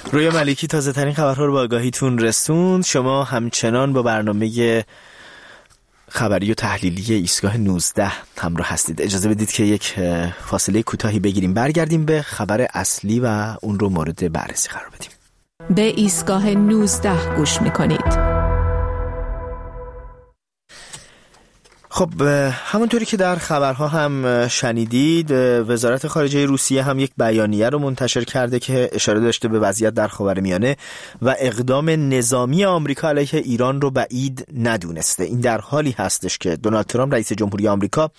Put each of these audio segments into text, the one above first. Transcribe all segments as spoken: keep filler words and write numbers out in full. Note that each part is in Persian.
رویا ملیکی تازه ترین خبرها رو با آگاهیتون رسوند. شما همچنان با برنامه خبری و تحلیلی ایستگاه نوزده همراه هستید. اجازه بدید که یک فاصله کوتاهی بگیریم، برگردیم به خبر اصلی و اون رو مورد بررسی قرار بدیم. به ایستگاه نوزده گوش میکنید. خب همونطوری که در خبرها هم شنیدید، وزارت خارجه روسیه هم یک بیانیه رو منتشر کرده که اشاره داشته به وضعیت در خاورمیانه و اقدام نظامی آمریکا علیه ایران رو بعید ندونسته. این در حالی هستش که دونالد ترامپ رئیس جمهوری آمریکا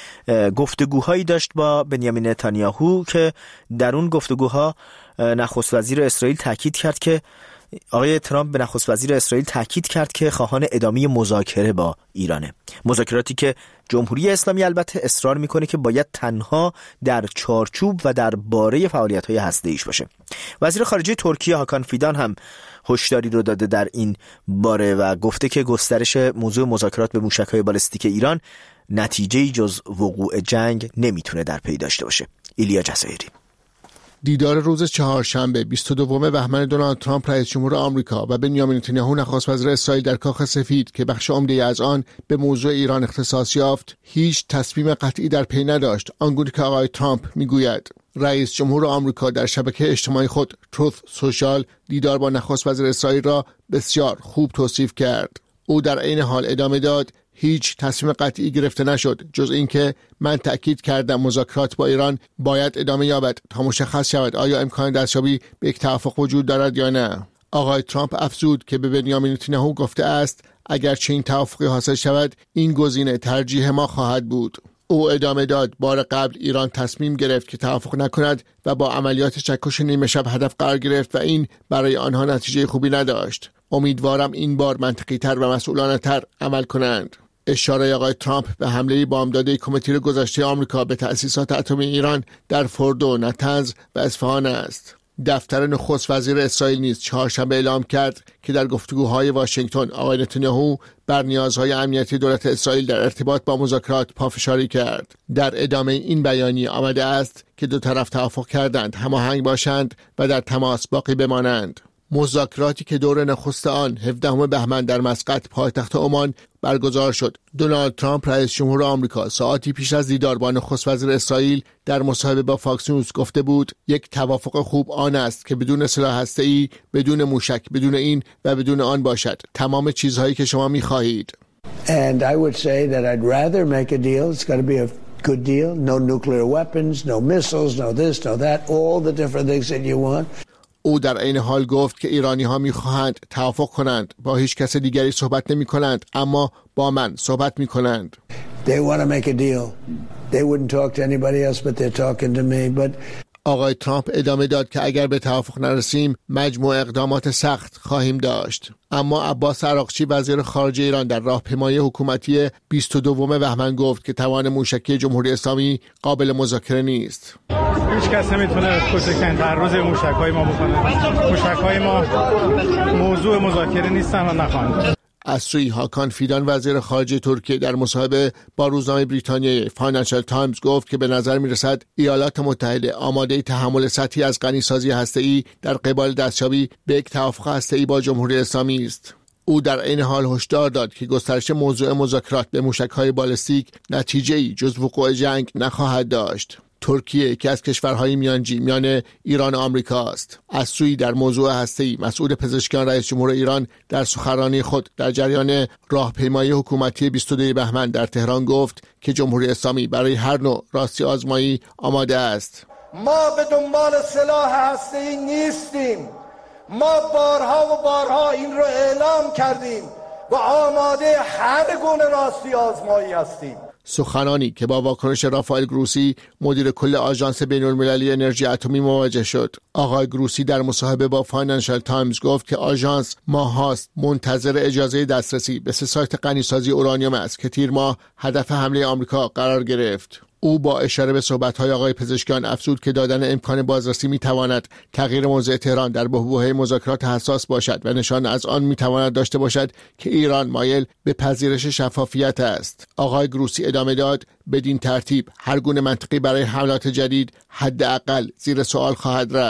گفتگوهایی داشت با بنیامین نتانیاهو که در اون گفتگوها نخست وزیر اسرائیل تاکید کرد که آقای ترامپ به نخست وزیر اسرائیل تاکید کرد که خواهان ادامه مذاکره با ایرانه. مذاکراتی که جمهوری اسلامی البته اصرار میکنه که باید تنها در چارچوب و در باره فعالیت‌های هسته‌ایش باشه. وزیر خارجه ترکیه هاکان فیدان هم هشداری رو داده در این باره و گفته که گسترش موضوع مذاکرات به موشک‌های بالستیک ایران نتیجه‌ای جز وقوع جنگ نمیتونه در پی داشته باشه. ایلیا جزایری. دیدار روز چهارشنبه بیست و دوم بهمن دونالد ترامپ رئیس جمهور آمریکا و بنیامین نتانیاهو نخست وزیر اسرائیل در کاخ سفید که بخش عمده از آن به موضوع ایران اختصاص یافت، هیچ تصمیم قطعی در پی نداشت. آنگونه که آقای ترامپ میگوید. رئیس جمهور آمریکا در شبکه اجتماعی خود تروث سوشال دیدار با نخست وزیر اسرائیل را بسیار خوب توصیف کرد. او در عین حال ادامه داد هیچ تصمیم قطعی گرفته نشد جز اینکه من تأکید کردم مذاکرات با ایران باید ادامه یابد تا مشخص شود آیا امکان دستیابی به یک توافق وجود دارد یا نه. آقای ترامپ افزود که به بنیامین نتانیاهو گفته است اگر چنین توافقی حاصل شود این گزینه ترجیح ما خواهد بود. او ادامه داد بار قبل ایران تصمیم گرفت که توافق نکند و با عملیات چکش نیمه شب هدف قرار گرفت و این برای آنها نتیجه خوبی نداشت. امیدوارم این بار منطقی تر و مسئولانه تر عمل کنند. اشاره آقای ترامپ به حمله بامداده کمیته گذشته آمریکا به تأسیسات اتمی ایران در فوردو، نتنز و اصفهان است. دفتر نخست وزیر اسرائیل نیز چهارشنبه اعلام کرد که در گفتگوهای واشنگتن آقای نتانیاهو بر نیازهای امنیتی دولت اسرائیل در ارتباط با مذاکرات پافشاری کرد. در ادامه این بیانیه آمده است که دو طرف توافق کردند هماهنگ باشند و در تماس باقی بمانند. مذاکراتی که دور نخست آن هفدهم بهمن در مسقط پایتخت عمان برگزار شد. دونالد ترامپ رئیس جمهور آمریکا ساعتی پیش از دیدار با نخست وزیر اسرائیل در مصاحبه با فاکس نیوز گفته بود یک توافق خوب آن است که بدون سلاح هسته‌ای، بدون موشک، بدون این و بدون آن باشد. تمام چیزهایی که شما می‌خواهید. And I would say that I'd rather make a deal. It's got to be a good deal. No nuclear weapons, no missiles, no this, no that, all the different things that you want. او در این حال گفت که ایرانی ها می خواهند توافق کنند، با هیچ کس دیگری صحبت نمی کنند، اما با من صحبت می کنند. They want to make a deal. They wouldn't talk to anybody else but they're talking to me. But آقای ترامپ ادامه داد که اگر به توافق نرسیم مجموع اقدامات سخت خواهیم داشت. اما عباس عراقچی وزیر خارجه ایران در راهپیمایی حکومتی بیست و دوم بهمن گفت که توان موشکی جمهوری اسلامی قابل مذاکره نیست. هیچ کس نمیتونه کوچکترین تعرض موشک‌های ما بکنه. موشک‌های ما موضوع مذاکره نیستن و نخواهند. از سوی هاکان فیدان وزیر خارجه ترکیه در مصاحبه با روزنامه بریتانیای فاینانشال تایمز گفت که به نظر میرسد ایالات متحده آماده تحمل سطحی از غنیسازی هسته‌ای در قبال دستیابی به یک توافق هسته‌ای با جمهوری اسلامی است. او در این حال هشدار داد که گسترش موضوع مذاکرات به موشک‌های بالستیک نتیجه‌ای جز وقوع جنگ نخواهد داشت. ترکیه یکی از کشورهای میانجی میان ایران و آمریکا است. از سوی در موضوع هسته‌ای مسئول پزشکیان رئیس جمهور ایران در سخنرانی خود در جریان راهپیمایی حکومتی بیست و دوم بهمن در تهران گفت که جمهوری اسلامی برای هر نوع راستی آزمایی آماده است. ما به دنبال سلاح هسته‌ای نیستیم. ما بارها و بارها این رو اعلام کردیم و آماده هر گونه راستی آزمایی هستیم. سخنانی که با واکنش رافائل گروسی مدیر کل آژانس بین‌المللی انرژی اتمی مواجه شد. آقای گروسی در مصاحبه با فاینانشال تایمز گفت که آژانس ماهاست منتظر اجازه دسترسی به سه سایت غنیسازی اورانیوم است که تیر ماه هدف حمله آمریکا قرار گرفت. او با اشاره به صحبت‌های آقای پزشکیان افزود که دادن امکان بازرسی می‌تواند تغییر موضع تهران در بحبوحه مذاکرات حساس باشد و نشان از آن می‌تواند داشته باشد که ایران مایل به پذیرش شفافیت است. آقای گروسی ادامه داد بدین ترتیب هر گونه منطقی برای حملات جدید حداقل زیر سوال خواهد رفت.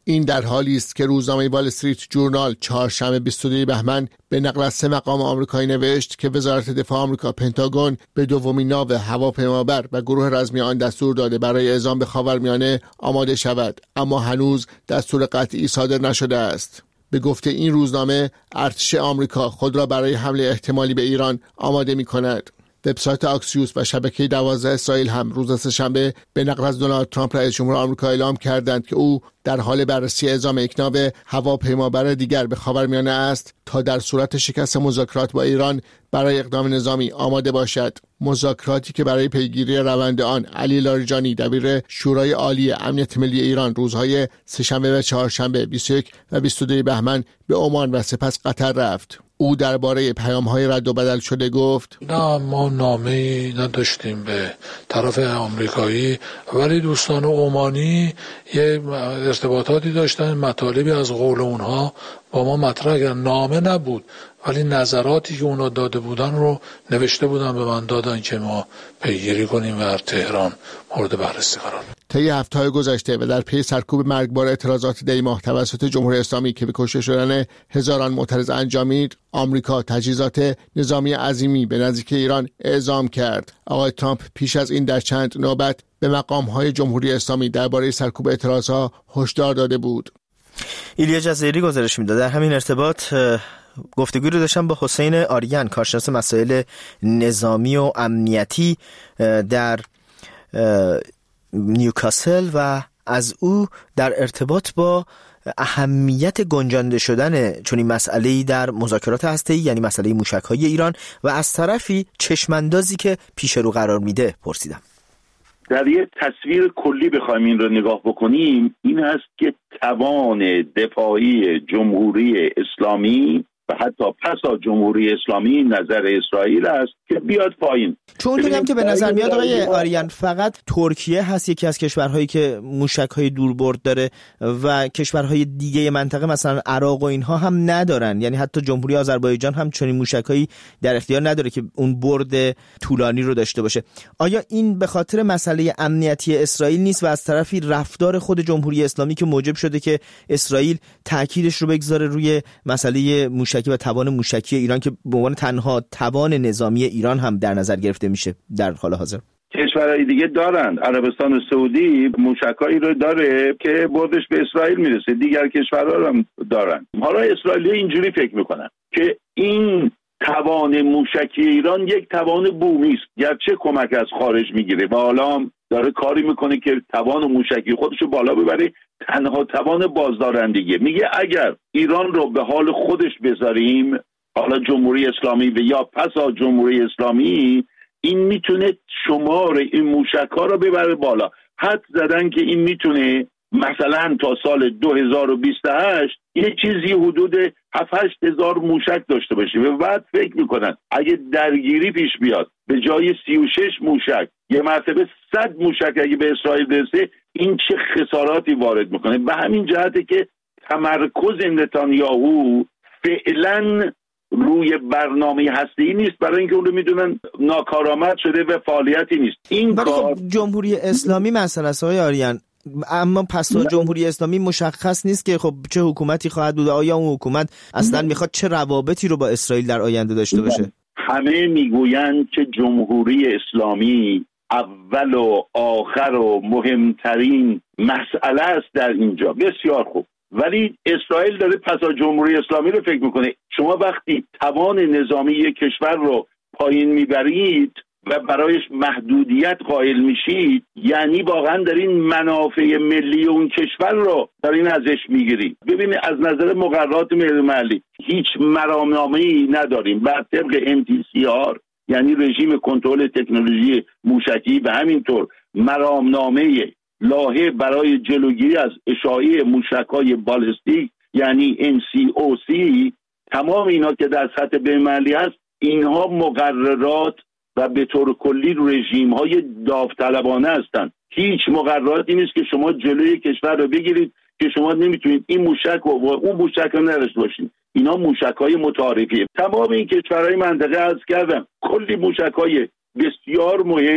این در حالی است که روزنامه وال استریت جورنال چهارشنبه بیست و دو بهمن به نقل از سه مقام آمریکایی نوشت که وزارت دفاع آمریکا پنتاگون به دومین ناو هواپیمابر و گروه رزمی آن دستور داده برای اعزام به خاورمیانه آماده شود، اما هنوز دستور قطعی صادر نشده است. به گفته این روزنامه، ارتش آمریکا خود را برای حمله احتمالی به ایران آماده می کند. وبسایت آکسیوس و شبکه دوازده اسرائیل هم روز سه‌شنبه به نقل از دونالد ترامپ رئیس جمهور آمریکا اعلام کردند که او در حال بررسی اعزام یک ناو هواپیمابر دیگر به خاورمیانه است تا در صورت شکست مذاکرات با ایران برای اقدام نظامی آماده باشد. مذاکراتی که برای پیگیری روند آن علی لاریجانی دبیر شورای عالی امنیت ملی ایران روزهای سه‌شنبه و چهارشنبه بیست و یک و بیست و دو بهمن به عمان و سپس قطر رفت. او درباره پیام‌های رد و بدل شده گفت: نه، ما نامه‌ای نداشتیم به طرف آمریکایی، ولی دوستان عمانی یه ارتباطاتی داشتن، مطالبی از قول اونها با ما مطرح کردن. نامه نبود ولی نظراتی که اونا داده بودن رو نوشته بودن به من دادن که ما پیگیری کنیم و تهران مورد بررسی قرار بدیم. طی هفته‌های گذشته و در پی سرکوب مرگبار اعتراضات دی ماه توسط جمهوری اسلامی که به کشته شدن هزاران معترض انجامید، آمریکا تجهیزات نظامی عظیمی به نزدیک ایران اعزام کرد. آقای ترامپ پیش از این در چند نوبت به مقام‌های جمهوری اسلامی درباره سرکوب اعتراضها هشدار داده بود. ایلیا جزایری گزارش می‌داد. در همین ارتباط گفتگوی رو داشتم با حسین آریان، کارشناس مسائل نظامی و امنیتی در نیوکاسل، و از او در ارتباط با اهمیت گنجانده شدن چنین مسئله‌ای در مذاکرات هسته‌ای، یعنی مسئله موشک‌های ایران، و از طرفی چشم‌اندازی که پیش رو قرار میده پرسیدم. در یک تصویر کلی بخوایم این رو نگاه بکنیم، این هست که توان دفاعی جمهوری اسلامی و حتی پس از جمهوری اسلامی نظر اسرائیل است که بیاد پایین. چون دیدم که به نظر میاد آقای آریان فقط ترکیه هست یکی از کشورهایی که موشک‌های دوربرد داره و کشورهای دیگه منطقه مثلا عراق و اینها هم ندارن، یعنی حتی جمهوری آذربایجان هم چنین موشک‌هایی در اختیار نداره که اون برد طولانی رو داشته باشه. آیا این به خاطر مسئله امنیتی اسرائیل نیست و از طرفی رفتار خود جمهوری اسلامی که موجب شده که اسرائیل تأکیدش رو بگذاره روی مسئله موشکی و توان موشکی ایران که به عنوان تنها توان نظامی ایران هم در نظر گرفته میشه در حال حاضر؟ کشورهای دیگه دارند. عربستان سعودی موشکایی رو داره که بردش به اسرائیل میرسه، دیگر کشورها هم دارن. حالا اسرائیلی اینجوری فکر میکنن که این توان موشکی ایران یک توان بومی است، گرچه کمک از خارج میگیره و حالا داره کاری میکنه که توان موشکی خودشو بالا ببره، تنها توان بازدارندگی. میگه اگر ایران رو به حال خودش بذاریم، حالا جمهوری اسلامی و یا پس از جمهوری اسلامی، این میتونه شمار این موشک‌ها رو ببره بالا. حد زدن که این میتونه مثلا تا سال دو هزار و بیست و هشت یه چیزی حدود هفت هشت هزار موشک داشته باشه و بعد فکر میکنن اگه درگیری پیش بیاد به جای سی و شش موشک یه مرتبه صد موشک اگه به اسرائیل برسه، این چه خساراتی وارد میکنه. به همین جهته که تمرکز نتانیاهو فعلا روی برنامه هسته‌ای نیست، برای اینکه اون رو میدونن ناکارآمد شده و فعالیتی نیست. این کار جمهوری اسلامی مثلا است آقای آریان، اما پس از جمهوری اسلامی مشخص نیست که خب چه حکومتی خواهد بود، آیا اون حکومت اصلا میخواد چه روابطی رو با اسرائیل در آینده داشته باشه؟ همه میگویند که جمهوری اسلامی اول و آخر و مهمترین مسئله است در اینجا. بسیار خوب، ولی اسرائیل داره پس از جمهوری اسلامی رو فکر میکنه. شما وقتی توان نظامی یک کشور رو پایین میبرید و برایش محدودیت قائل میشید، یعنی واقعا دارین منافع ملی اون کشور رو دارین ازش میگیرید. ببینید از نظر مقررات ملی هیچ مرامنامه‌ای نداریم بر طبق ام تی سی آر، یعنی رژیم کنترل تکنولوژی موشکی، و همینطور مرامنامه لایحه برای جلوگیری از اشاعه موشک‌های بالستیک یعنی ام سی او سی. تمام اینا که در سطح بین‌المللی هست، اینها مقررات و به طور کلی رژیم‌های داوطلبانه هستند. هیچ مقرراتی نیست که شما جلوی کشور رو بگیرید که شما نمیتونید این موشک و اون موشک رو نداشته باشید. اینا موشک‌های متعارفیه. تمام این کشورهای منطقه از کردم کلی موشک‌های بسیار مهم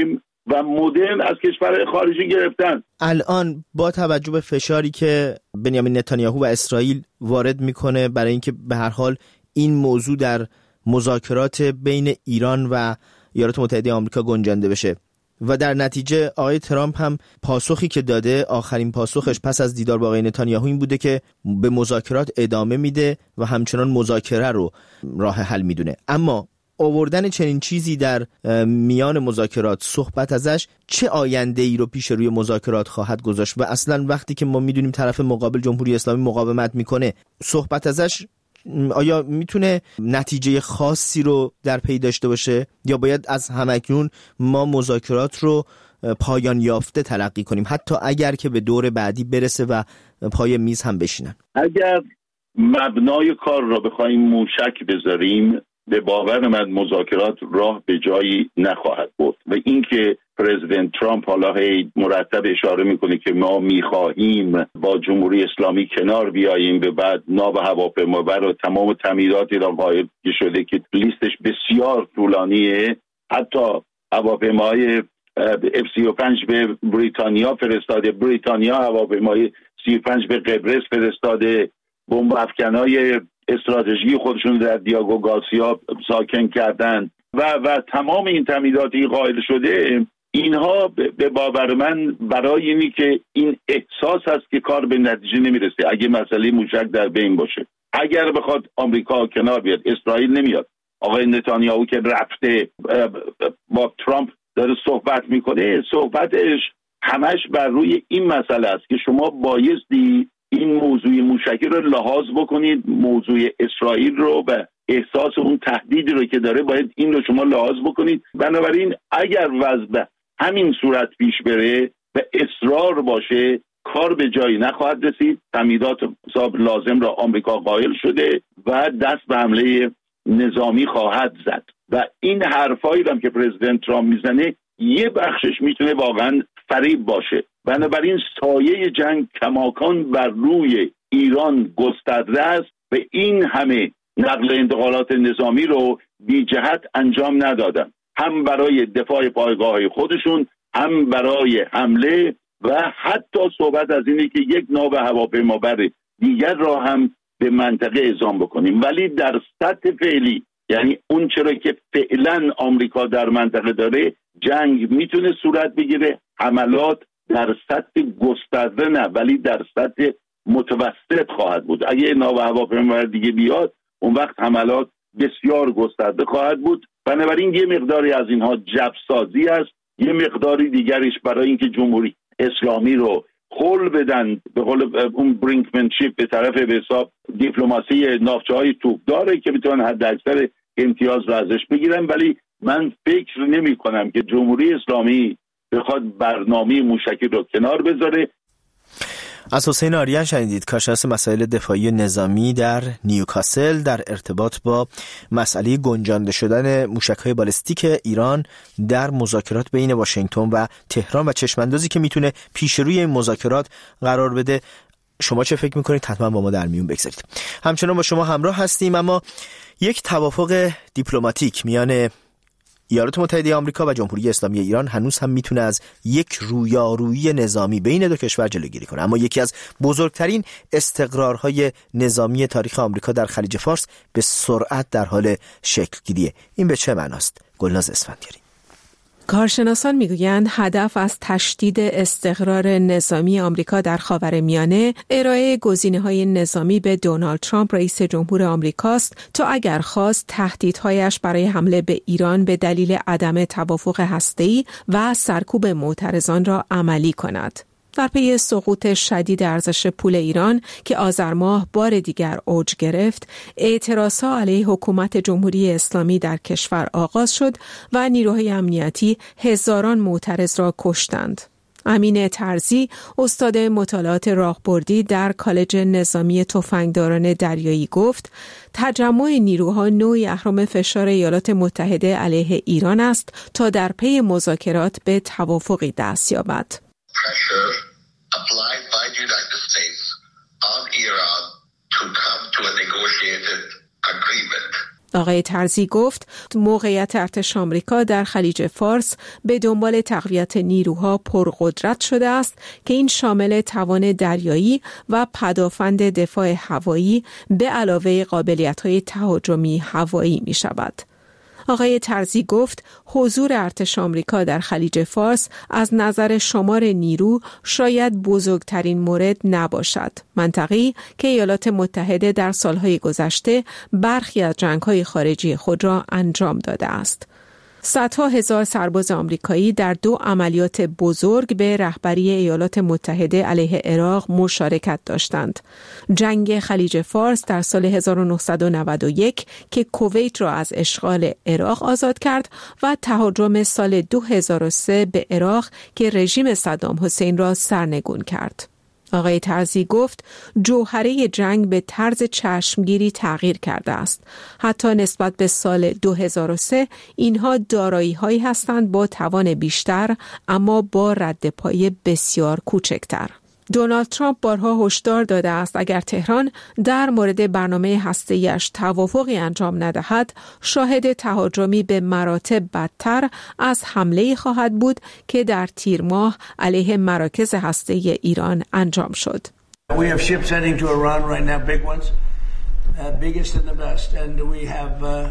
و مدرن از کشورهای خارجی گرفتن. الان با توجه به فشاری که بنیامین نتانیاهو و اسرائیل وارد میکنه برای اینکه به هر حال این موضوع در مذاکرات بین ایران و ایالات متحده آمریکا گنجانده بشه و در نتیجه آقای ترامپ هم پاسخی که داده، آخرین پاسخش پس از دیدار با آقای نتانیاهو این بوده که به مذاکرات ادامه میده و همچنان مذاکره رو راه حل میدونه. اما آوردن چنین چیزی در میان مذاکرات، صحبت ازش، چه آینده ای رو پیش روی مذاکرات خواهد گذاشت؟ و اصلا وقتی که ما میدونیم طرف مقابل جمهوری اسلامی مقاومت میکنه، صحبت ازش آیا میتونه نتیجه خاصی رو در پی داشته باشه یا باید از همکنون ما مذاکرات رو پایان یافته تلقی کنیم، حتی اگر که به دور بعدی برسه و پای میز هم بشینن؟ اگر مبنای کار را بخوایم موشک بذاریم، به باور من مذاکرات راه به جایی نخواهد برد. و اینکه پرزیدنت ترامپ حالا هی مرتب اشاره میکنه که ما میخواهیم با جمهوری اسلامی کنار بیاییم، به بعد ناو هواپیمابر و تمام تعمیراتی را قائل شده که لیستش بسیار طولانیه، حتی هواپیماهای اف سی و پنج به بریتانیا فرستاده، بریتانیا هواپیمای سی و پنج به قبرس فرستاده، بمب افکنای استراتژی خودشون در دیاگو گارسیا ساکن کردن و و تمام این تعمیراتی قائل شده. اینها به باور من برای اینی که این احساس هست که کار به نتیجه نمیرسه اگه مسئله موشک در بین باشه. اگر بخواد آمریکا کنار بیاد، اسرائیل نمیاد. آقای نتانیاهو که رفته با ترامپ داره صحبت میکنه، صحبتش همش بر روی این مسئله است که شما بایستی این موضوع موشکی رو لحاظ بکنید، موضوع اسرائیل رو و احساس اون تهدیدی رو که داره باید این رو شما لحاظ بکنید. بنابراین اگر وضع به همین صورت پیش بره و اصرار باشه، کار به جایی نخواهد رسید. تعمیرات حساب لازم را آمریکا قائل شده و دست به حمله نظامی خواهد زد و این حرفایی هم که پرزیدنت ترامپ میزنه یه بخشش میتونه واقعا فریب باشه. بنابراین سایه جنگ کماکان بر روی ایران گسترده است و این همه نقل انتقالات نظامی رو بی جهت انجام ندادن، هم برای دفاع پایگاه‌های خودشون، هم برای حمله و حتی صحبت از اینه که یک ناو هواپیمابر دیگر را هم به منطقه اعزام بکنیم. ولی در سطح فعلی، یعنی اون چرا که فعلا آمریکا در منطقه داره، جنگ میتونه صورت بگیره، حملات در سطح گسترده نه ولی در سطح متوسط خواهد بود. اگه ناو هواپیمابر دیگه بیاد، اون وقت حملات بسیار گسترده خواهد بود. بنابراین یه مقداری از اینها جبسازی است، یه مقداری دیگرش برای اینکه جمهوری اسلامی رو خل بدن، به قول اون برینکمنشیپ به طرف به حساب دیپلماسی ناوچه‌های توپداره که میتونن حد اکثر امتیاز رو ازش بگیرن. ولی من فکر نمی کنم که جمهوری اسلامی بخواد برنامه موشکی رو کنار بذاره. از حسین آریان شنیدید، کارشناس مسائل دفاعی نظامی در نیوکاسل، در ارتباط با مسئله گنجانده شدن موشک‌های بالستیک ایران در مذاکرات بین واشنگتن و تهران و چشم‌اندازی که میتونه پیش روی این مذاکرات قرار بده. شما چه فکر میکنید؟ حتما با ما در میون بگذارید. همچنان با شما همراه هستیم. اما یک توافق دیپلماتیک میان ایالات متحده آمریکا و جمهوری اسلامی ایران هنوز هم میتونه از یک رویارویی نظامی بین دو کشور جلوگیری کنه، اما یکی از بزرگترین استقرارهای نظامی تاریخ آمریکا در خلیج فارس به سرعت در حال شکل گیریه. این به چه معناست؟ گلناز اسفندیاری. کارشناسان میگویند هدف از تشدید استقرار نظامی آمریکا در خاورمیانه ارائه گزینه‌های نظامی به دونالد ترامپ رئیس جمهور آمریکاست تا اگر خواست تهدیدهایش برای حمله به ایران به دلیل عدم توافق هسته‌ای و سرکوب معترضان را عملی کند. در پی سقوط شدید ارزش پول ایران که آذر ماه بار دیگر اوج گرفت، اعتراضها علیه حکومت جمهوری اسلامی در کشور آغاز شد و نیروهای امنیتی هزاران معترض را کشتند. امین ترزی، استاد مطالعات راهبردی در کالج نظامی تفنگداران دریایی گفت: تجمع نیروها نوعی اهرم فشار ایالات متحده علیه ایران است تا در پی مذاکرات به توافقی دست یابد. Pressure applied by the United States on Iran to come to a negotiated agreement. آقای ترزی گفت موقعیت ارتش آمریکا در خلیج فارس به دنبال تقویت نیروها پرقدرت شده است که این شامل توان دریایی و پدافند دفاع هوایی به علاوه قابلیت‌های تهاجمی هوایی می شود. آقای ترزی گفت حضور ارتش آمریکا در خلیج فارس از نظر شمار نیرو شاید بزرگترین مورد نباشد. منطقه‌ای که ایالات متحده در سالهای گذشته برخی از جنگ‌های خارجی خود را انجام داده است. صدها هزار سرباز آمریکایی در دو عملیات بزرگ به رهبری ایالات متحده علیه عراق مشارکت داشتند. جنگ خلیج فارس در سال هزار و نهصد و نود و یک که کویت را از اشغال عراق آزاد کرد و تهاجم سال دو هزار و سه به عراق که رژیم صدام حسین را سرنگون کرد. آقای ترزی گفت جوهره جنگ به طرز چشمگیری تغییر کرده است. حتی نسبت به سال دو هزار و سه اینها دارایی هایی هستند با توان بیشتر اما با رد پای بسیار کوچکتر. دونالد ترامپ بارها هشدار داده است اگر تهران در مورد برنامه هسته‌ایش توافقی انجام ندهد، شاهد تهاجمی به مراتب بدتر از حمله‌ای خواهد بود که در تیر ماه علیه مراکز هسته‌ای ایران انجام شد. We have ships heading to Iran right now, big ones, uh, biggest and the best, and we have uh...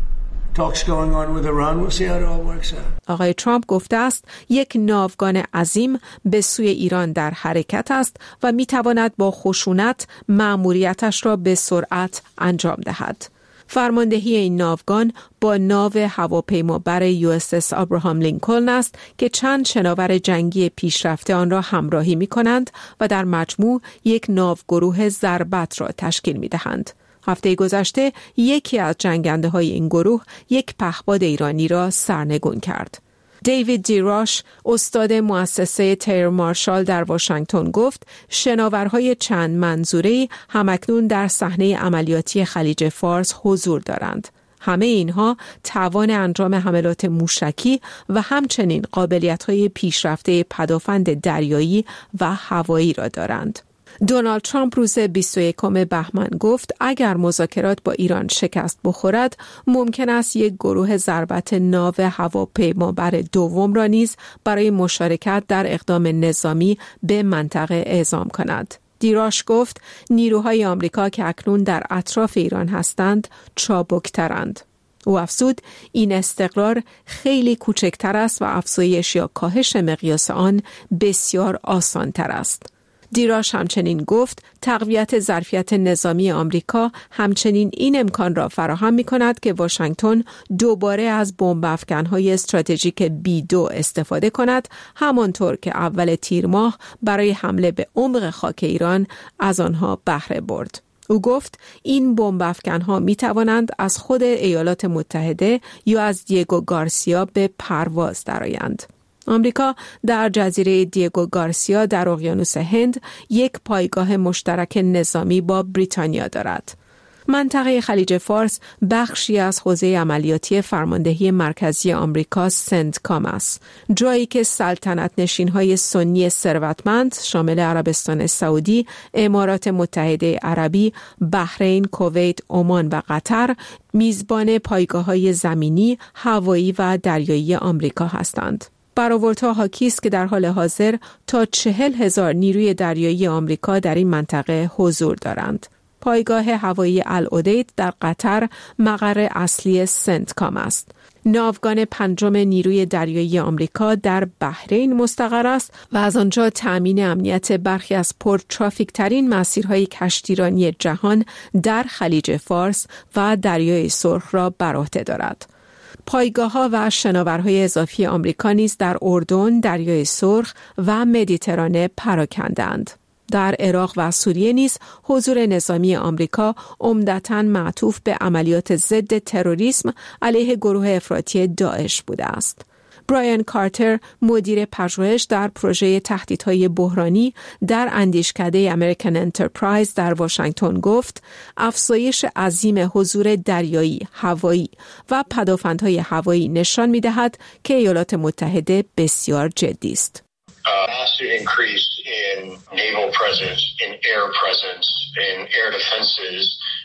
talks going on with Iran. We'll see how it all works out. آقای ترامپ گفته است یک ناوگان عظیم به سوی ایران در حرکت است و میتواند با خشونت مأموریتش را به سرعت انجام دهد. فرماندهی این ناوگان با ناو هواپیمابر یو اس اس آبراهام لینکلن است که چند شناور جنگی پیشرفته آن را همراهی می کنند و در مجموع یک ناوگروه ضربت را تشکیل می دهند. هفته گذشته یکی از جنگنده های این گروه یک پهپاد ایرانی را سرنگون کرد. دیوید دیراش، استاد مؤسسه تیر مارشال در واشنگتن گفت شناورهای چند منظوره‌ای همکنون در صحنه عملیاتی خلیج فارس حضور دارند. همه اینها توان انجام حملات موشکی و همچنین قابلیت‌های پیشرفته پدافند دریایی و هوایی را دارند. دونالد ترامپ روز بیست و یکم بهمن گفت اگر مذاکرات با ایران شکست بخورد ممکن است یک گروه ضربت ناو هواپیمابر دوم را نیز برای مشارکت در اقدام نظامی به منطقه اعزام کند. دیراش گفت نیروهای آمریکا که اکنون در اطراف ایران هستند چابکترند. او افزود این استقرار خیلی کوچکتر است و افزایش یا کاهش مقیاس آن بسیار آسان‌تر است. دیراش همچنین گفت تقویت ظرفیت نظامی آمریکا همچنین این امکان را فراهم می کند که واشنگتن دوباره از بمب افکن‌های استراتژیک بی دو استفاده کند، همانطور که اول تیر ماه برای حمله به عمق خاک ایران از آنها بهره برد. او گفت این بمب افکن‌ها می توانند از خود ایالات متحده یا از دیگو گارسیا به پرواز درآیند. آمریکا در جزیره دیگو گارسیا در اقیانوس هند یک پایگاه مشترک نظامی با بریتانیا دارد. منطقه خلیج فارس بخشی از حوزه عملیاتی فرماندهی مرکزی آمریکا سنتکام است، جایی که سلطنت نشین‌های سنی ثروتمند شامل عربستان سعودی، امارات متحده عربی، بحرین، کویت، عمان و قطر میزبان پایگاه‌های زمینی، هوایی و دریایی آمریکا هستند. برآوردها حاکی است که در حال حاضر تا چهل هزار نیروی دریایی آمریکا در این منطقه حضور دارند. پایگاه هوایی العدید در قطر مقر اصلی سنتکام است. ناوگان پنجم نیروی دریایی آمریکا در بحرین مستقر است و از آنجا تأمین امنیت برخی از پرترافیک ترین مسیرهای کشتیرانی جهان در خلیج فارس و دریای سرخ را بر عهده دارد. پایگاه‌ها و شناورهای اضافی آمریکا نیز در اردن، دریای سرخ و مدیترانه پراکنده‌اند. در عراق و سوریه نیز حضور نظامی آمریکا عمدتاً معطوف به عملیات ضد تروریسم علیه گروه افراطی داعش بوده است. برایان کارتر، مدیر پژوهش در پروژه تهدیدهای بحرانی در اندیشکده امریکن انترپرایز در واشنگتن گفت افزایش عظیم حضور دریایی، هوایی و پدافندهای هوایی نشان می‌دهد که ایالات متحده بسیار جدی است. A massive increase in naval presence, in air presence, in air defenses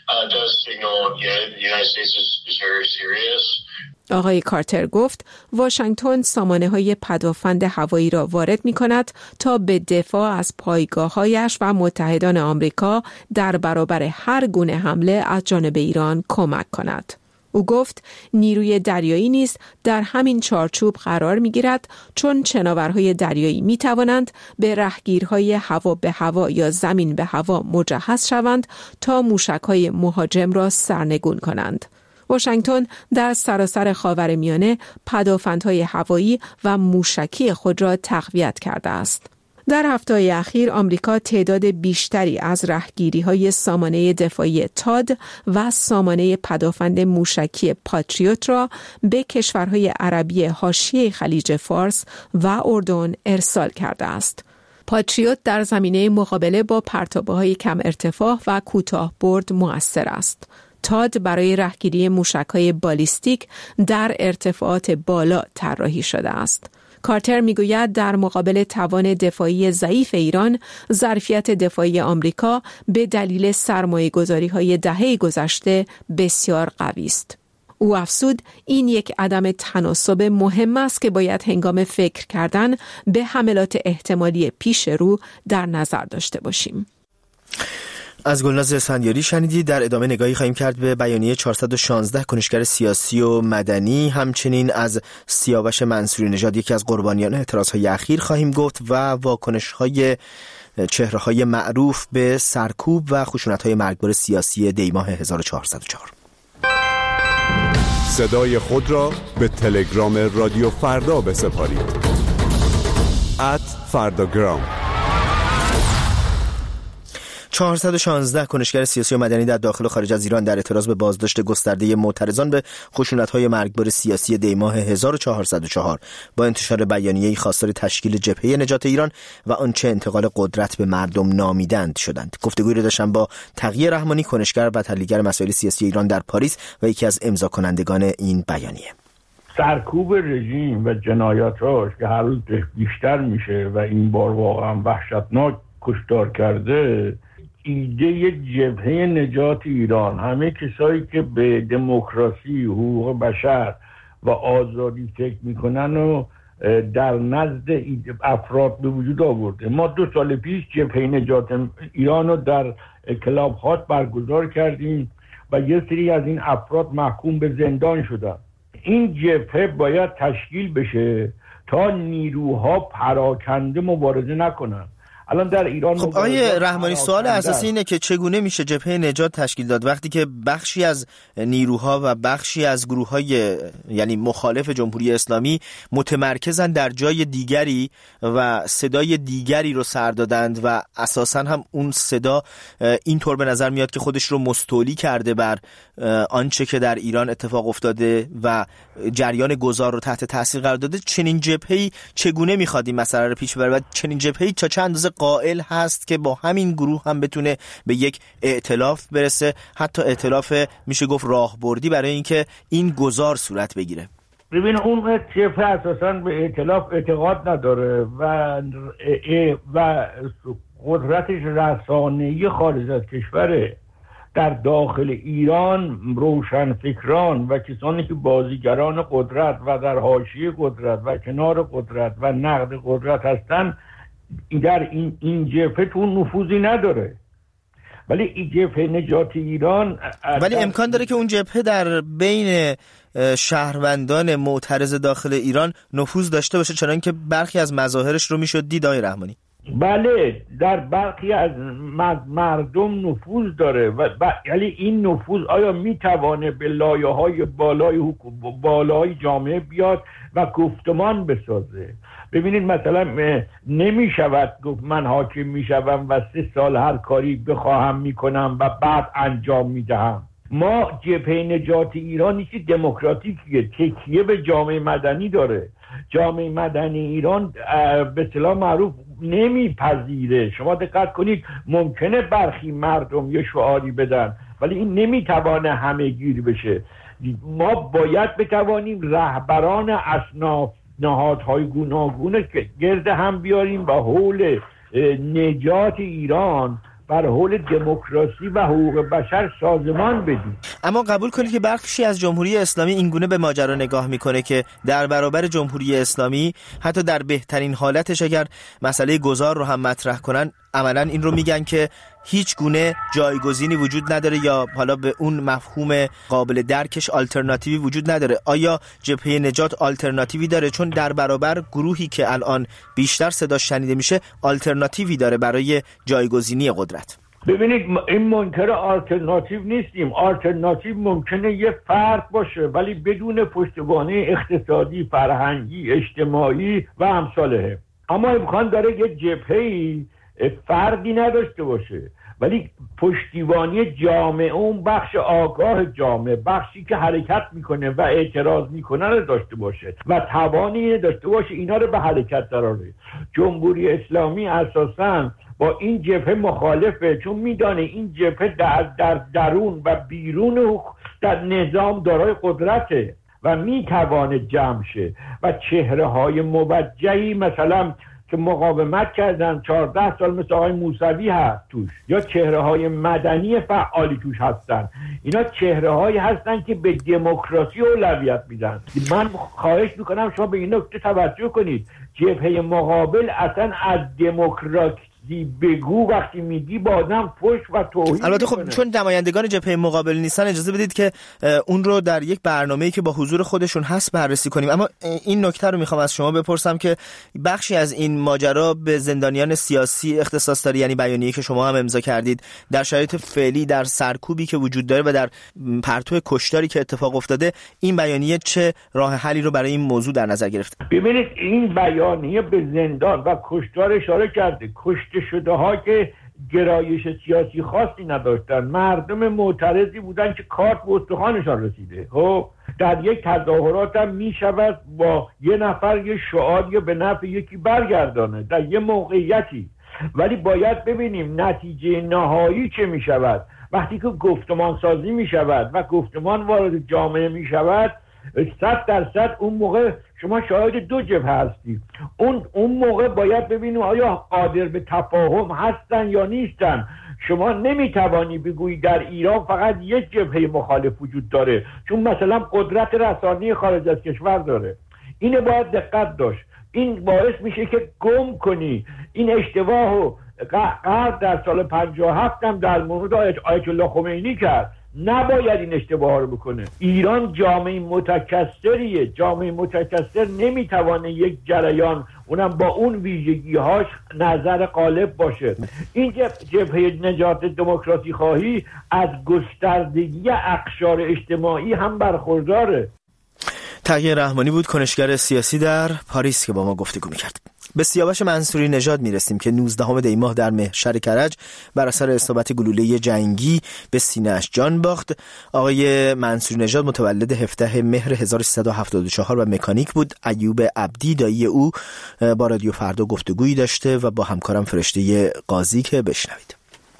آقای کارتر گفت واشنگتن سامانه‌های پدافند هوایی را وارد می‌کند تا به دفاع از پایگاه‌هایش و متحدان آمریکا در برابر هر گونه حمله از جانب ایران کمک کند. او گفت نیروی دریایی نیز در همین چارچوب قرار می‌گیرد، چون شناورهای دریایی می‌توانند به رهگیرهای هوا به هوا یا زمین به هوا مجهز شوند تا موشک‌های مهاجم را سرنگون کنند. واشنگتن در سراسر خاورمیانه پدافندهای هوایی و موشکی خود را تقویت کرده است. در هفته‌های اخیر آمریکا تعداد بیشتری از رهگیری‌های سامانه دفاعی تاد و سامانه پدافند موشکی پاتریوت را به کشورهای عربی حاشیه خلیج فارس و اردن ارسال کرده است. پاتریوت در زمینه مقابله با پرتابه‌های کم ارتفاع و کوتاه برد مؤثر است. تاد برای رهگیری موشک‌های بالیستیک در ارتفاعات بالا طراحی شده است. کارتر میگوید در مقابل توان دفاعی ضعیف ایران، ظرفیت دفاعی آمریکا به دلیل سرمایه‌گذاری‌های دهه گذشته بسیار قوی است. او افزود این یک عدم تناسب مهم است که باید هنگام فکر کردن به حملات احتمالی پیش رو در نظر داشته باشیم. از گلناز اسفندیاری شنیدید. در ادامه نگاهی خواهیم کرد به بیانیه چهارصد و شانزده کنشگر سیاسی و مدنی، همچنین از سیاوش منصوری نژاد یکی از قربانیان اعتراضهای اخیر خواهیم گفت و واکنش‌های چهره‌های معروف به سرکوب و خشونت‌های مرگبار سیاسی دیماه هزار و چهارصد و چهار. صدای خود را به تلگرام رادیو فردا بسپارید. ات فرداگرام. چهارصد و شانزده کنشگر سیاسی و مدنی در داخل و خارج از ایران در اعتراض به بازداشت گسترده معترضان به خشونت‌های مرگبار سیاسی دیماه هزار و چهارصد و چهار با انتشار بیانیه‌ای خواستار تشکیل جبهه نجات ایران و آنچه انتقال قدرت به مردم نامیدند شدند. گفتگویی را داشتم با تقی رحمانی، کنشگر و تحلیلگر مسائل سیاسی ایران در پاریس و یکی از امضا کنندگان این بیانیه. سرکوب رژیم و جنایاتاش که هر روز بیشتر میشه و این بار واقعا وحشتناک کشتار کرده، ایده جبهه نجات ایران، همه کسایی که به دموکراسی، حقوق بشر و آزادی فکر میکنن و در نزد افراد به وجود آورده. ما دو سال پیش جبهه نجات ایران رو در کلاب هات برگزار کردیم و یه سری از این افراد محکوم به زندان شدن. این جبهه باید تشکیل بشه تا نیروها پراکنده مبارزه نکنن. الان در ایران خب آیه رحمانی، سوال اساسی اینه که چگونه میشه جبهه نجات تشکیل داد وقتی که بخشی از نیروها و بخشی از گروه‌های یعنی مخالف جمهوری اسلامی متمرکزن در جای دیگری و صدای دیگری رو سر دادند و اساساً هم اون صدا اینطور به نظر میاد که خودش رو مستولی کرده بر آنچه که در ایران اتفاق افتاده و جریان گذار رو تحت تاثیر قرار داده. چنین جبهه‌ای چگونه می‌خواد این مسئله رو پیش ببره و چنین جبهه‌ای تا چند اندازه قائل هست که با همین گروه هم بتونه به یک ائتلاف برسه، حتی ائتلاف میشه گفت راهبردی برای اینکه این گذار صورت بگیره؟ ببین اون جبهه اساساً به ائتلاف اعتقاد نداره و و قدرتش رسانه‌ای خارج از کشوره. در داخل ایران روشنفکران و کسانی که بازیگران قدرت و در حاشیه قدرت و کنار قدرت و نقد قدرت هستن، در این این جبهه تو نفوذی نداره. ولی این جبهه نجات ایران ولی امکان داره که اون جبهه در بین شهروندان معترض داخل ایران نفوذ داشته باشه، چنان که برخی از مظاهرش رو میشد دید آقای رحمانی. بله، در برخی از مردم نفوذ داره و یعنی این نفوذ آیا میتوانه به لایه‌های بالای حکومت بالای جامعه بیاد و گفتمان بسازه؟ ببینید مثلا نمیشود گفت من حاکم میشوم و سه سال هر کاری بخواهم میکنم و بعد انجام میدهم. ما جبهه نجات ایران یکی دموکراتیکیه، تکیه به جامعه مدنی داره. جامعه مدنی ایران به اصطلاح معروف نمیپذیره. شما دقت کنید، ممکنه برخی مردم یه شعاری بدن ولی این نمیتوانه همه گیر بشه. ما باید بتوانیم رهبران اصناف نهادهای گوناگون که گرد هم بیاریم و حول نجات ایران بر حول دموکراسی و حقوق بشر سازمان بدیم. اما قبول کنید که بخشی از جمهوری اسلامی اینگونه به ماجرا نگاه میکنه که در برابر جمهوری اسلامی حتی در بهترین حالتش اگر مسئله گذار رو هم مطرح کنن عملا این رو میگن که هیچ گونه جایگزینی وجود نداره یا حالا به اون مفهوم قابل درکش آلترناتیوی وجود نداره. آیا جبهه نجات آلترناتیوی داره؟ چون در برابر گروهی که الان بیشتر صدا شنیده میشه آلترناتیوی داره برای جایگزینی قدرت. ببینید این منکر آلترناتیو نیستیم. آلترناتیو ممکنه یه فرد باشه ولی بدون پشتوانه اقتصادی، فرهنگی، اجتماعی و امثاله. اما امکان داره یه جبهه‌ای فردی نداشته باشه ولی پشتیبانی جامعه، اون بخش آگاه جامعه، بخشی که حرکت میکنه و اعتراض میکنه رو داشته باشه و توانی داشته باشه اینا رو به حرکت دراره. جمهوری اسلامی اساساً با این جبهه مخالفه چون میدانه این جبهه در, در درون و بیرون در نظام دارای قدرته و میتوانه جمع شه و چهره های موجهی مثلا که مقاومت کردن چهارده سال مثل آقای موسوی هست توش، یا چهره های مدنی فعالی توش هستن. اینا چهره هایی هستن که به دموکراسی اولویت میدن. من خواهش میکنم شما به این نکته توجه کنید. جبهه مقابل اصلا از دموکراسی بگو وقتی میگی با آدم فحش و توهین. البته خب چون نمایندگان جبهه مقابل نیستن اجازه بدید که اون رو در یک برنامه‌ای که با حضور خودشون هست بررسی کنیم. اما این نکته رو میخوام از شما بپرسم که بخشی از این ماجرا به زندانیان سیاسی اختصاص داره، یعنی بیانیه‌ای که شما هم امضا کردید در شرایط فعلی، در سرکوبی که وجود داره و در پرتو کشتاری که اتفاق افتاده، این بیانیه چه راه حلی رو برای این موضوع در نظر گرفته؟ ببینید این بیانیه به زندان و کشتار اشاره کرده. کشته شده ها که گرایش سیاسی خاصی نداشتن، مردم معترضی بودن که کارت به استخوانشان رسیده. خب در یک تظاهرات هم می شود با یه نفر یه شعاری به نفع یکی برگردانه در یه موقعیتی، ولی باید ببینیم نتیجه نهایی چه می شود. وقتی که گفتمان سازی می شود و گفتمان وارد جامعه می شود، صد درصد اون موقع شما شاهد دو جبهه هستی. اون اون موقع باید ببینیم آیا قادر به تفاهم هستن یا نیستن. شما نمیتوانی بگویی در ایران فقط یک جبهه مخالف وجود داره چون مثلا قدرت رسانه‌ای خارج از کشور داره. اینو باید دقت داشت. این باعث میشه که گم کنی این اشتباه و غرب در سال پنجاه و هفت هم در مورد آیت الله خمینی کرد. نباید این اشتباه رو بکنه. ایران جامعه متکثریه. جامعه متکثر نمیتوانه یک جریان اونم با اون ویژگی‌هاش نظر غالب باشه. این جبهه نجات دموکراسی خواهی از گستردگی اقشار اجتماعی هم برخورداره. تقی رحمانی بود، کنشگر سیاسی در پاریس که با ما گفتگو می‌کرد. به سیاوش منصوری نژاد میرسیم که نوزدهم دی ماه در محشر کرج بر اثر اصابت گلوله جنگی به سینه‌اش جان باخت. آقای منصوری نژاد متولد هفدهم مهر هزار و سیصد و هفتاد و چهار و مکانیک بود. ایوب عبدی دایی او با رادیو فردا گفتگویی داشته و با همکارم فرشته قاضی که بشنوید.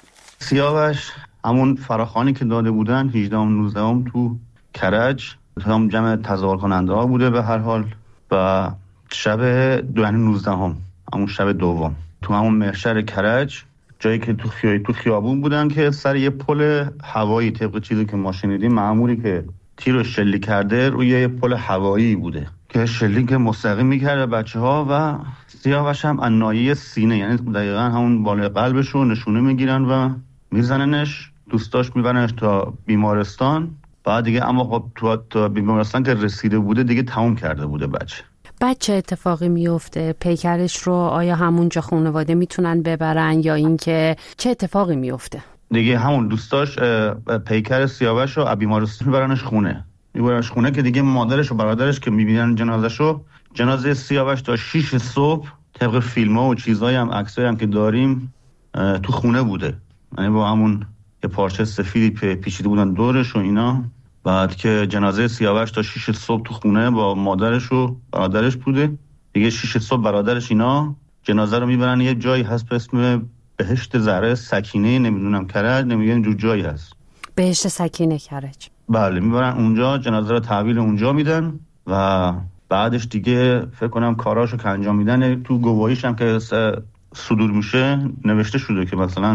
سیاوش همون فراخوانی که داده بودن هجدهم نوزدهم تو کرج هم جمع تظاهر کننده ها بوده به هر حال و شب دو نوزدهم همون شب دوم تو همون محشر کرج جایی که تو خیابون تو خیابون بودن که سر یه پل هوایی طبق چیزی که ما شنیدیم مأموری که تیر رو شلیک کرده روی یه پل هوایی بوده که شلیک مستقیم میکرده بچه‌ها و سیاوش هم از ناحیه سینه، یعنی دقیقاً همون بالای قلبش رو نشونه میگیرن و میزننش. دوستاش میبرنش تا بیمارستان. بعد دیگه اما خب تو تا بیمارستان که رسیده بوده دیگه تموم کرده بوده بچه. بچه اتفاقی میفته؟ پیکرش رو آیا همونجا خانواده میتونن ببرن یا اینکه چه اتفاقی میفته؟ دیگه همون دوستاش پیکر سیاوش رو بیمارستان میبرنش خونه. میبرنش خونه که دیگه مادرش و برادرش که میبینن جنازه‌شو، جنازه سیاوش تا شیش صبح طبق فیلم‌ها و چیزایی هم عکسایی هم که داریم تو خونه بوده. یعنی با همون یه پارچه سفیدی پیچیده بودن دورش و اینا. بعد که جنازه سیاوش تا شیش صبح تو خونه با مادرش و برادرش بوده. دیگه شیش صبح برادرش اینا جنازه رو میبرن یه جایی هست به اسم بهشت زهره سکینه، نمیدونم کرج، نمیدونم جو جایی هست. بهشت سکینه کرج. بله میبرن اونجا، جنازه رو تحویل اونجا میدن و بعدش دیگه فکر کنم کاراشو که انجام میدن. تو گواهیش هم که صدور میشه نوشته شده که مثلا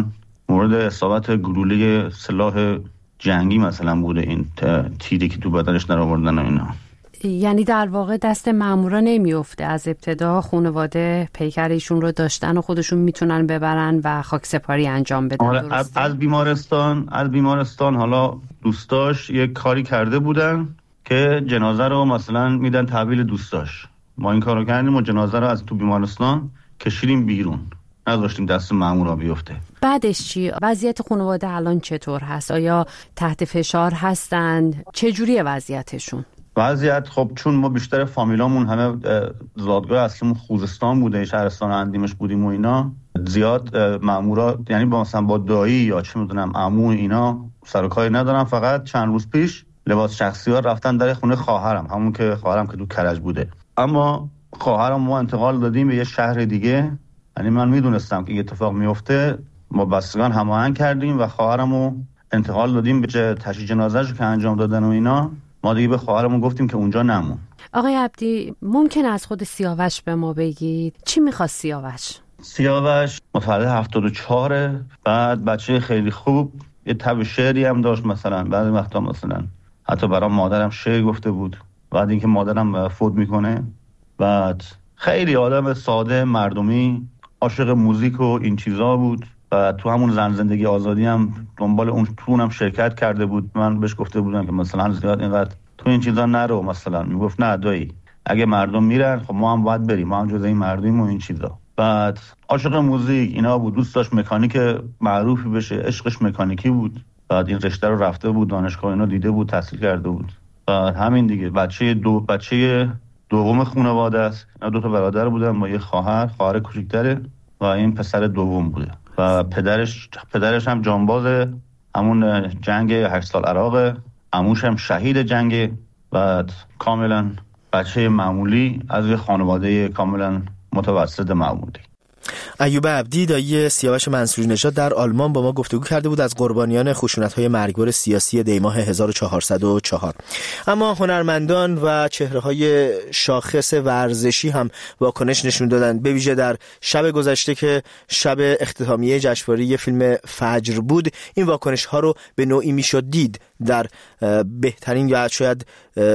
مورد اصابت گلوله سلاح جنگی مثلا بوده، این تیری که تو بدنش در آوردن و اینا. یعنی در واقع دست مامورا نمیفته، از ابتدا خانواده پیکر ایشون رو داشتن و خودشون میتونن ببرن و خاکسپاری انجام بدن. آره، از, از بیمارستان از بیمارستان حالا دوستاش یک کاری کرده بودن که جنازه رو مثلا میدن تحویل دوستاش. ما این کارو کردیم و جنازه رو از تو بیمارستان کشیدیم بیرون، نذاشتیم دست مامورا بیفته. بعدش چی؟ وضعیت خانواده الان چطور هست؟ آیا تحت فشار هستند؟ چه جوریه وضعیتشون؟ وضعیت خب چون ما بیشتر فامیلامون همه زادگاه اصلیمون خوزستان بوده، شهرستان اندیمش بودیم و اینا، زیاد مامورا یعنی با مثلا با دایی یا چه میدونم عمو اینا سر و کاری ندارن. فقط چند روز پیش لباس شخصی ها رفتن در خونه خواهرم، همون که خواهرم که تو کرج بوده. اما خواهرم ما انتقال دادیم به یه شهر دیگه، یعنی من میدونستم که این اتفاق میفته، ما بستگان هماهنگ کردیم و خواهرمو انتقال دادیم به تشییع جنازه‌شو که انجام دادن و اینا. ما دیگه به خواهرمون گفتیم که اونجا نمون. آقای عبدی، ممکن از خود سیاوش به ما بگید چی میخواست سیاوش؟ سیاوش متولد هفتاد و چهار، بعد بچه خیلی خوب، یه تب شعری هم داشت، مثلا بعضی وقتا مثلا حتی برام مادرم شعر گفته بود بعد اینکه مادرم فوت میکنه. بعد خیلی آدم ساده مردمی، عاشق موزیک و این چیزا بود و تو همون زن زندگی آزادی هم دنبال اون تونم شرکت کرده بود. من بهش گفته بودم که مثلا زیاد اینقدر تو این چیزا نرو، مثلا میگفت نه دایی، اگه مردم میرن خب ما هم باید بریم، ما هم جزء این مردمیم و این چیزا. بعد عاشق موزیک اینا بود، دوست داشت مکانیک معروفی بشه، عشقش مکانیکی بود. بعد این رشته رو رفته بود دانشگاه اینا دیده بود، تحصیل کرده بود. بعد همین دیگه بچه دو بچه دوم خانواده است. اینا دو تا برادر بودن با یه خواهر، خواهر کوچیک‌تره و این پسر دوم بوده. و پدرش پدرش هم جانباز همون جنگ هشت سال عراق، عموش هم شهید جنگ. بعد کاملا بچه معمولی از یه خانواده کاملا متوسط معمولی. ایوب عبدی دایی سیاوش منصوری نژاد در آلمان با ما گفتگو کرده بود از قربانیان خشونت‌های مرگبار سیاسی دیماه هزار و چهارصد و چهار. اما هنرمندان و چهره‌های شاخص ورزشی هم واکنش نشون دادن، به ویژه در شب گذشته که شب اختتامیه جشنواره فیلم فجر بود. این واکنش‌ها رو به نوعی میشد دید در بهترین یا شاید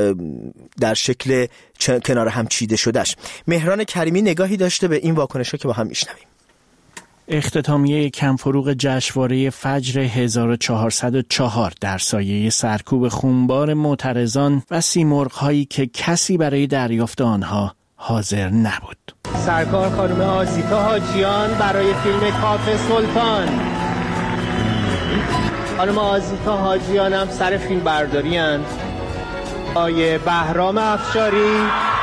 در شکل کنار هم چیده شدهش. مهران کریمی نگاهی داشته به این واکنش‌ها که با هم میشنویم. اختتامیه کمفروغ جشنواره فجر هزار و چهارصد و چهار در سایه سرکوب خونبار معترضان و سیمرغ‌هایی که کسی برای دریافت آنها حاضر نبود. سرکار خانم آزیتا حاجیان برای فیلم کاف سلطان. خانم آزیتا حاجیان هم سر فیلم برداری هستند. آقای بهرام افشاری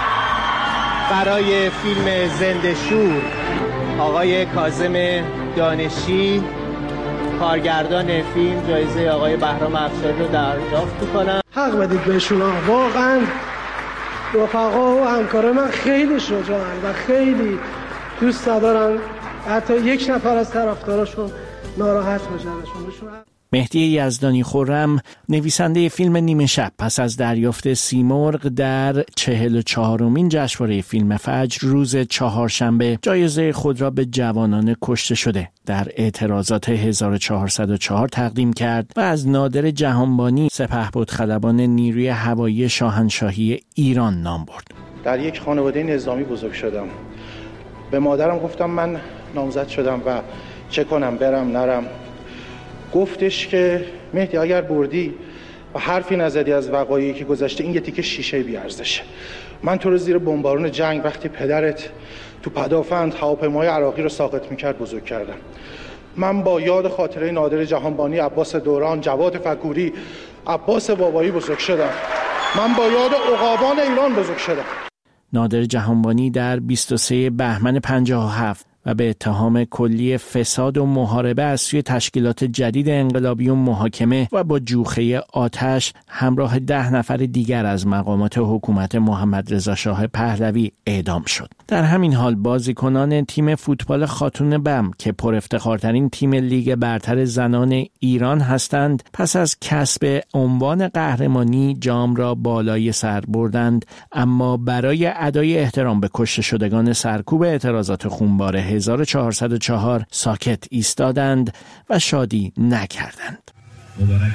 برای فیلم زنده شور، آقای کاظم دانشی کارگردان فیلم جایزه آقای بهرام افشاری رو دریافت می‌کنن. حق بدید بهشون، واقعا رفقا و همکارای من خیلی شجاعن و خیلی دوست ندارن حتی یک نفر از طرفداراشون ناراحت بشن. مهدی یزدانی خرم نویسنده فیلم نیمه شب پس از دریافت سیمرغ در چهل و چهارمین جشنواره فیلم فجر روز چهارشنبه جایزه خود را به جوانان کشته شده در اعتراضات هزار و چهارصد و چهار تقدیم کرد و از نادر جهانبانی سپهبدخلبان نیروی هوایی شاهنشاهی ایران نام برد. در یک خانواده نظامی بزرگ شدم. به مادرم گفتم من نامزد شدم و چه کنم، برم نرم. گفتش که مهدی اگر بردی و حرفی نزدی از وقایعی که گذشته، این یه تیکه شیشه بی‌ارزشه. من تو رو زیر بمبارون جنگ وقتی پدرت تو پدافند هواپیمای عراقی رو ساقط میکرد بزرگ کردم. من با یاد خاطره نادر جهانبانی، عباس دوران، جواد فکوری، عباس بابایی بزرگ شدم. من با یاد عقابان ایران بزرگ شدم. نادر جهانبانی در بیست و سوم بهمن پنجاه و هفت و به اتهام کلی فساد و محاربه از سوی تشکیلات جدید انقلابیون محاکمه و با جوخه آتش همراه ده نفر دیگر از مقامات حکومت محمد رضا شاه پهلوی اعدام شد. در همین حال بازیکنان تیم فوتبال خاتون بم که پر افتخارترین تیم لیگ برتر زنان ایران هستند، پس از کسب عنوان قهرمانی جام را بالای سر بردند، اما برای ادای احترام به کشته شدگان سرکوب اعتراضات خونبار هزار و چهارصد و چهار ساکت ایستادند و شادی نکردند. مبارک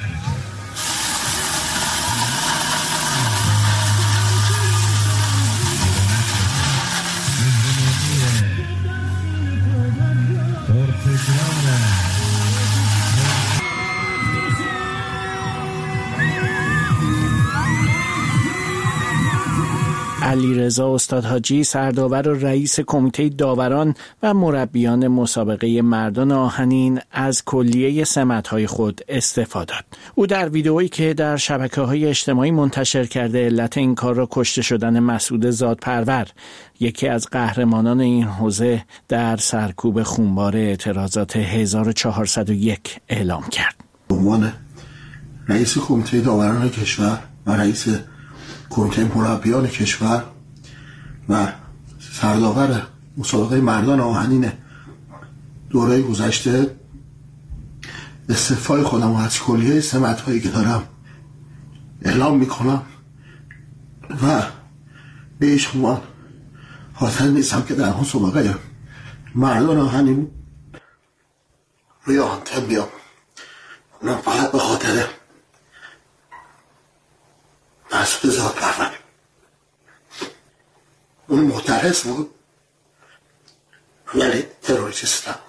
علیرضا استاد حاجی سرداور و رئیس کمیته داوران و مربیان مسابقه مردان آهنین از کلیه سمت‌های خود استعفا داد. او در ویدئویی که در شبکه‌های اجتماعی منتشر کرده علت این کار را کشته شدن مسعود زادپرور، یکی از قهرمانان این حوزه، در سرکوب خونبار اعتراضات هزار و چهارصد و یک اعلام کرد. به عنوان رئیس کمیته داوران کشور و رئیس کمیته مربیان کشور و سرداور مسابقه مردان آهنین دوره گذشته استعفای خودم از کلیه سمت‌هایی که دارم اعلام میکنم و به هیچ عنوان حاضر نیستم که در مسابقه مردان آهنین روی آنتن بیام. اونم فقط به خاطر مسعود زادپرور. اون محترس بود ولی تروریست نبود.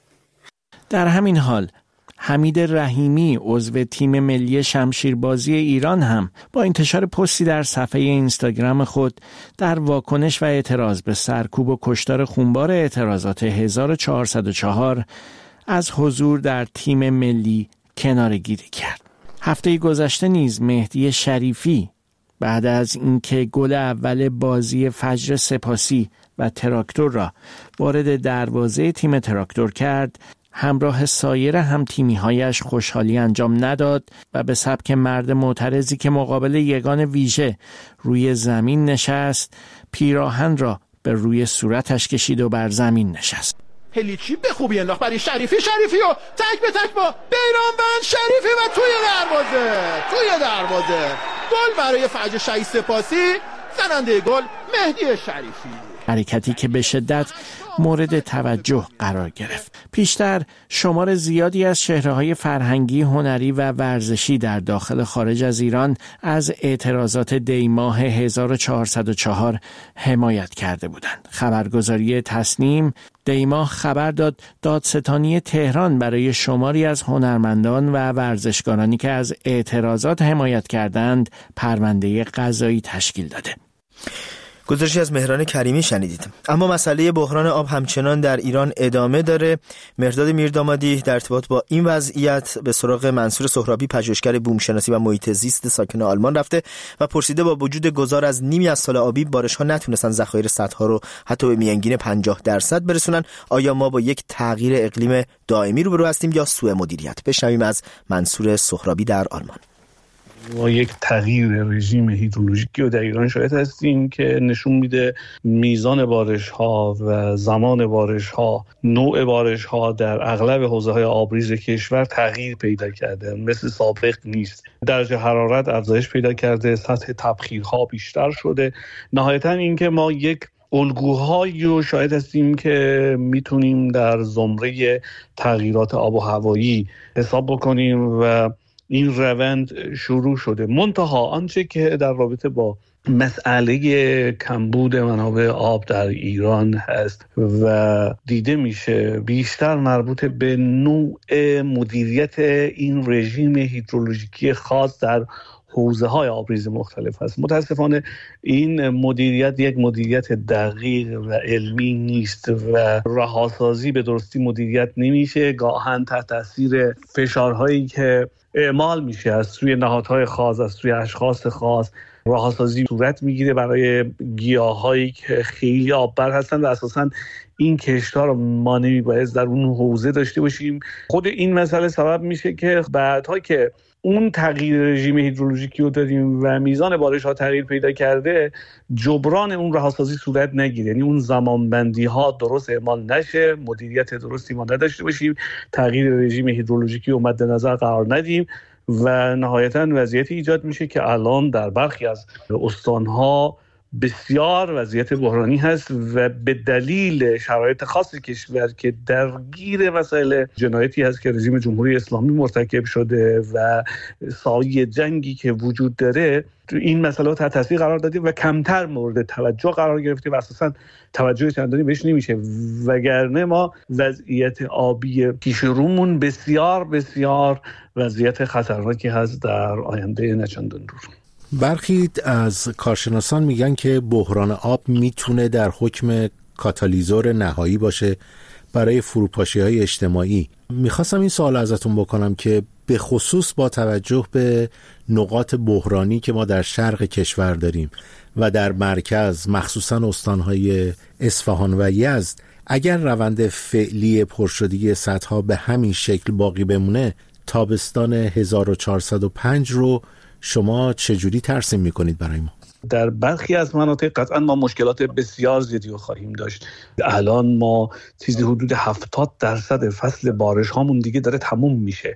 در همین حال حمید رحیمی عضو تیم ملی شمشیربازی ایران هم با انتشار پستی در صفحه اینستاگرام خود در واکنش و اعتراض به سرکوب و کشتار خونبار اعتراضات هزار و چهارصد و چهار از حضور در تیم ملی کناره‌گیری کرد. هفته گذشته نیز مهدی شریفی بعد از اینکه گل اول بازی فجر سپاسی و تراکتور را وارد دروازه تیم تراکتور کرد، همراه سایر هم تیمی‌هایش خوشحالی انجام نداد و به سبک مرد معترضی که مقابل یگان ویژه روی زمین نشست، پیراهن را به روی صورتش کشید و بر زمین نشست. هلیچی به خوبی انداخت برای شریفی شریفی و تک به تک با بیرانوند شریفی و توی دروازه توی دروازه گل برای فجر شهید سپاسی. زننده گل مهدی شریفی. حرکتی که به شدت مورد توجه قرار گرفت. پیشتر شمار زیادی از چهره‌های فرهنگی، هنری و ورزشی در داخل و خارج از ایران از اعتراضات دیماه هزار و چهارصد و چهار حمایت کرده بودند. خبرگزاری تصنیم دیماه خبر داد دادستانی تهران برای شماری از هنرمندان و ورزشکارانی که از اعتراضات حمایت کردند پرونده قضایی تشکیل داده. گزارشی از مهران کریمی شنیدید. اما مسئله بحران آب همچنان در ایران ادامه داره. مرداد میردامادی در ارتباط با این وضعیت به سراغ منصور سهرابی، پژوهشگر بومشناسی و محیط زیست ساکن آلمان رفته و پرسیده با وجود گذار از نیمی از سال آبی بارش‌ها نتونستن ذخایر سدها رو حتی به میانگین پنجاه درصد برسونن. آیا ما با یک تغییر اقلیم دائمی روبرو هستیم یا سوء مدیریت؟ بشنویم از منصور سهرابی در آلمان. ما یک تغییر رژیم هیدرولوژیکی رو در ایران شاهد هستیم که نشون میده میزان بارش ها و زمان بارش ها، نوع بارش ها در اغلب حوزه های آبریز کشور تغییر پیدا کرده، مثل سابق نیست. درجه حرارت افزایش پیدا کرده، سطح تبخیرها بیشتر شده. نهایتا اینکه ما یک الگوهایی رو شاهد هستیم که میتونیم در زمره تغییرات آب و هوایی حساب بکنیم و این روند شروع شده. منتها آنچه که در رابطه با مسئله کمبود منابع آب در ایران هست و دیده میشه بیشتر مربوط به نوع مدیریت این رژیم هیدرولوژیکی خاص در حوزه های آبریز مختلف هست. متاسفانه این مدیریت یک مدیریت دقیق و علمی نیست و رهاسازی به درستی مدیریت نمیشه. گاهن تحت تاثیر فشارهایی که اعمال میشه از سوی نهادهای خاص، از سوی اشخاص خاص، رهاسازی صورت میگیره برای گیاهایی که خیلی آببر هستند و اساساً این کشت‌ها رو ما نمیباید در اون حوزه داشته باشیم. خود این مسئله سبب میشه که بعدها که اون تغییر رژیم هیدرولوژیکی رو داریم و میزان بارش ها تغییر پیدا کرده، جبران اون رهاسازی صورت نگیره، یعنی اون زمانبندی ها درست اعمال نشه، مدیریت درستی ما نداشته باشیم، تغییر رژیم هیدرولوژیکی رو مد نظر قرار ندیم و نهایتاً وضعیتی ایجاد میشه که الان در برخی از استانها بسیار وضعیت بحرانی هست و به دلیل شرایط خاص کشور که درگیر مسائل جنایتی هست که رژیم جمهوری اسلامی مرتکب شده و سایه جنگی که وجود داره، این مسئله تحت تاثیر قرار دادیم و کمتر مورد توجه قرار گرفته و اساساً توجه چندانی بهش نمیشه، وگرنه ما وضعیت آبی پیش رومون بسیار بسیار وضعیت خطرناکی هست در آینده نچندان دور. برخی از کارشناسان میگن که بحران آب میتونه در حکم کاتالیزور نهایی باشه برای فروپاشی‌های اجتماعی. میخواستم این سوال ازتون بکنم که به خصوص با توجه به نقاط بحرانی که ما در شرق کشور داریم و در مرکز، مخصوصا استانهای اصفهان و یزد، اگر روند فعلی پرشدگی سدها به همین شکل باقی بمونه، تابستان هزار و چهارصد و پنج رو شما چجوری ترسیم میکنید برای ما؟ در برخی از مناطق قطعا ما مشکلات بسیار زیادی رو خواهیم داشت. الان ما چیزی حدود هفتاد درصد فصل بارش هامون دیگه داره تموم میشه.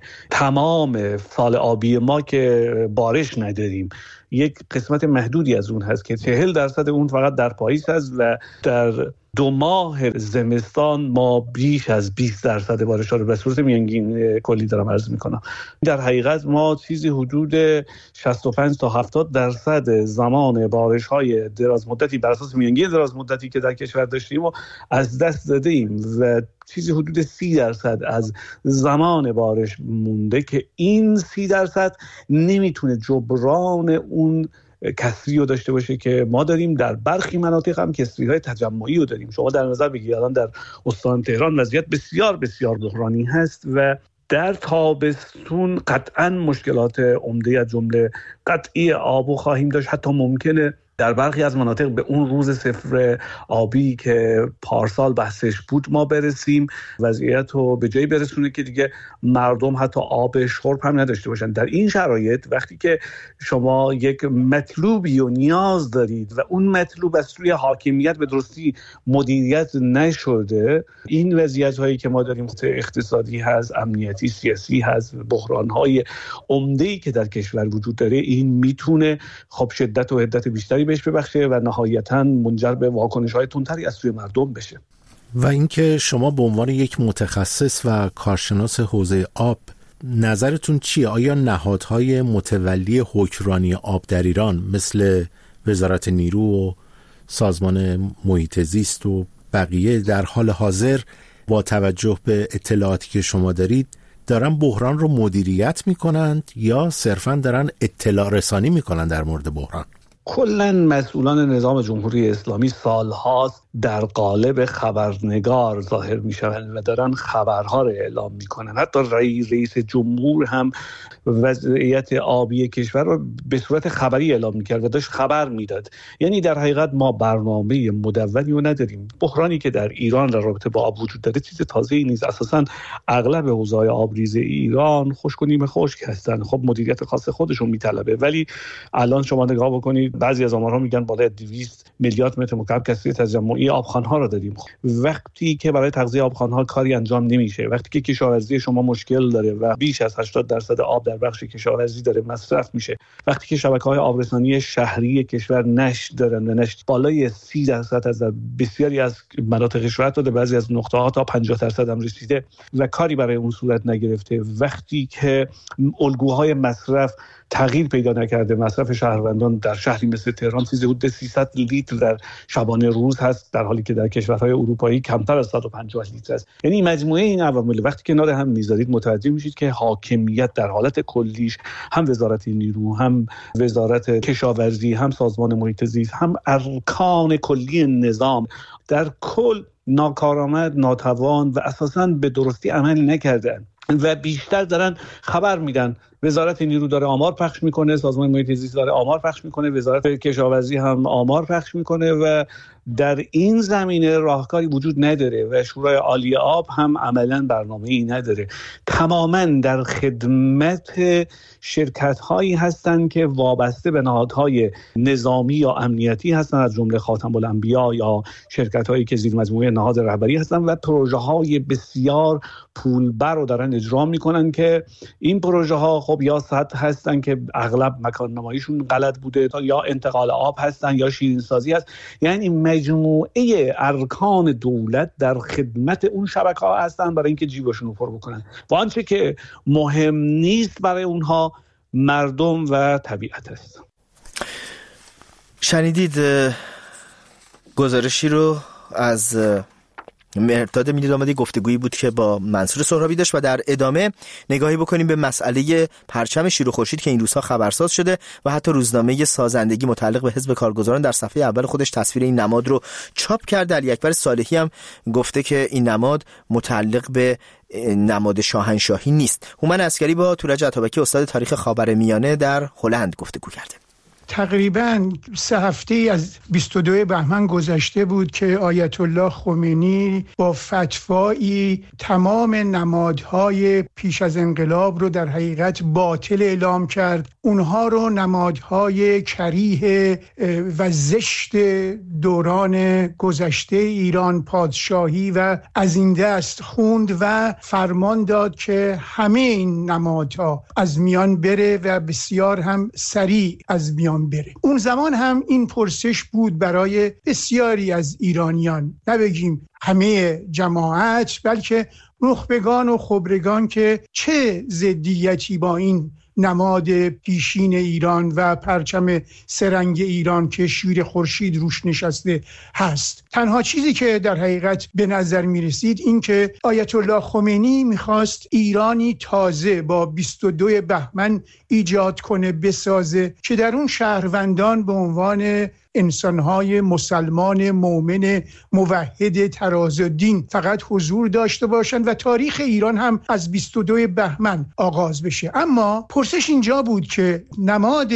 تمام سال آبی ما که بارش نداریم، یک قسمت محدودی از اون هست که چهل درصد اون فقط در پاییز هست و در دو ماه زمستان ما بیش از بیست درصد بارش ها رو به صورت میانگین کلی دارم عرض میکنم. در حقیقت ما چیزی حدود شصت و پنج تا هفتاد درصد زمان بارش های دراز مدتی بر اساس میانگین دراز مدتی که در کشور داشتیم و از دست داده ایم و چیزی حدود سی درصد از زمان بارش مونده که این سی درصد نمیتونه جبران اون کسری رو داشته باشه که ما داریم. در برخی مناطق هم کسری های تجمعی رو داریم. شما در نظر بگیرید الان در استان تهران وضعیت بسیار بسیار بحرانی هست و در تابستون قطعا مشکلات عمده از جمله قطعی آب خواهیم داشت. حتی ممکنه در برخی از مناطق به اون روز صفر آبی که پارسال بحثش بود ما برسیم، وضعیت رو به جایی برسونه که دیگه مردم حتی آب شرب هم نداشته باشن. در این شرایط وقتی که شما یک مطلوبی و نیاز دارید و اون مطلوب از سوی حاکمیت به درستی مدیریت نشده، این وضعیت هایی که ما داریم اقتصادی هست، امنیتی، سیاسی هست، بحران های عمده‌ای که در کشور وجود داره، این میتونه خب شدت و حدت بیشتری بهش ببخشه و نهایتاً منجر به واکنش‌های تندتری از سوی مردم بشه. و اینکه شما به عنوان یک متخصص و کارشناس حوزه آب نظرتون چیه؟ آیا نهادهای متولی حکمرانی آب در ایران مثل وزارت نیرو و سازمان محیط زیست و بقیه در حال حاضر با توجه به اطلاعاتی که شما دارید دارن بحران رو مدیریت میکنند یا صرفاً دارن اطلاع رسانی میکنن در مورد بحران؟ کلاً مسئولان نظام جمهوری اسلامی سالهاست در قالب خبرنگار ظاهر میشوند و دارن خبرها رو اعلام میکنن. حتی رئیس رئیس جمهور هم وضعیت آبی کشور رو به صورت خبری اعلام میکرد و داشت خبر میداد. یعنی در حقیقت ما برنامه مدونی رو نداریم. بحرانی که در ایران در رابطه با آب وجود داره چیز تازه‌ای نیست. اساساً اغلب حوزه‌های آبریز ایران خشک و نیمه خشک هستن. خب مدیریت خاص خودشون میطلبه، ولی الان شما نگاه بکنید بعضی از آمارها میگن بالای دویست میلیارد متر مکعب کسری تجمعی آبخوان‌ها رو داریم. وقتی که برای تغذیه آبخوان‌ها کاری انجام نمیشه، وقتی که کشاورزی شما مشکل داره و بیش از هشتاد درصد آب در بخش کشاورزی داره مصرف میشه، وقتی که شبکه‌های آبرسانی شهری کشور نشت دارن و نشت بالای سی درصد از بسیاری از مناطق کشور تا بعضی از نقطه‌ها تا پنجاه درصد هم رسیده و کاری برای اون صورت نگرفته، وقتی که الگوهای مصرف تغییر پیدا نکرده، مصرف شهروندان در شهری مثل تهران چیزی حدود سیصد لیتر در شبانه روز هست، در حالی که در کشورهای اروپایی کمتر از صد و پنجاه لیتر است. یعنی مجموعه این عوامل وقتی کنار هم میذارید متوجه میشید که حاکمیت در حالت کلیش، هم وزارت نیرو، هم وزارت کشاورزی، هم سازمان محیط زیست، هم ارکان کلی نظام در کل ناکارآمد، ناتوان و اساساً به درستی عمل نکردن و بیشتر دارن خبر میدن. وزارت نیرو داره آمار پخش میکنه، سازمان محیط زیست داره آمار پخش میکنه، وزارت کشاورزی هم آمار پخش میکنه و در این زمینه راهکاری وجود نداره و شورای عالی آب هم عملاً برنامه‌ای نداره. تماماً در خدمت شرکت‌هایی هستند که وابسته به نهادهای نظامی یا امنیتی هستند، از جمله خاتم الانبیا یا شرکت‌هایی که زیر مجموعه نهاد رهبری هستند و پروژه‌های بسیار پولبر رو دارن اجرا میکنن که این پروژه‌ها خب یا سطح هستن که اغلب مکان نماییشون غلط بوده، یا انتقال آب هستن یا شیرین سازی هست. یعنی مجموعه ارکان دولت در خدمت اون شبکه ها هستن برای اینکه جیبشون رو پر بکنن و آنچه که مهم نیست برای اونها مردم و طبیعت است. شنیدید گزارشی رو از مرداد میردامادی، گفتگویی بود که با منصور سهرابی داشت و در ادامه نگاهی بکنیم به مسئله پرچم شیر و خورشید که این روزها خبرساز شده و حتی روزنامه سازندگی متعلق به حزب کارگزاران در صفحه اول خودش تصویر این نماد رو چاپ کرده. علی اکبر صالحی هم گفته که این نماد متعلق به نماد شاهنشاهی نیست. هومن عسکری با تورج عطابکی استاد تاریخ خاورمیانه در هلند گفتگو کرده. تقریباً سه هفته از بیست و دو بهمن گذشته بود که آیت الله خمینی با فتوایی تمام نمادهای پیش از انقلاب رو در حقیقت باطل اعلام کرد. اونها رو نمادهای کریه و زشت دوران گذشته ایران، پادشاهی و از این دست خوند و فرمان داد که همه این نمادها از میان بره و بسیار هم سریع از میان بره. اون زمان هم این پرسش بود برای بسیاری از ایرانیان، نه بگیم همه جماعت، بلکه نخبگان و خبرگان، که چه ضدیتی با این نماد پیشین ایران و پرچم سرنگ ایران که شیر خورشید روش نشسته هست. تنها چیزی که در حقیقت به نظر می رسید این که آیت الله خمینی میخواست ایرانی تازه با بیست و دو بهمن ایجاد کنه، بسازه، که در اون شهروندان به عنوان انسانهای مسلمان مؤمن موحد تراز دین فقط حضور داشته باشند و تاریخ ایران هم از بیست و دو بهمن آغاز بشه. اما پرسش اینجا بود که نماد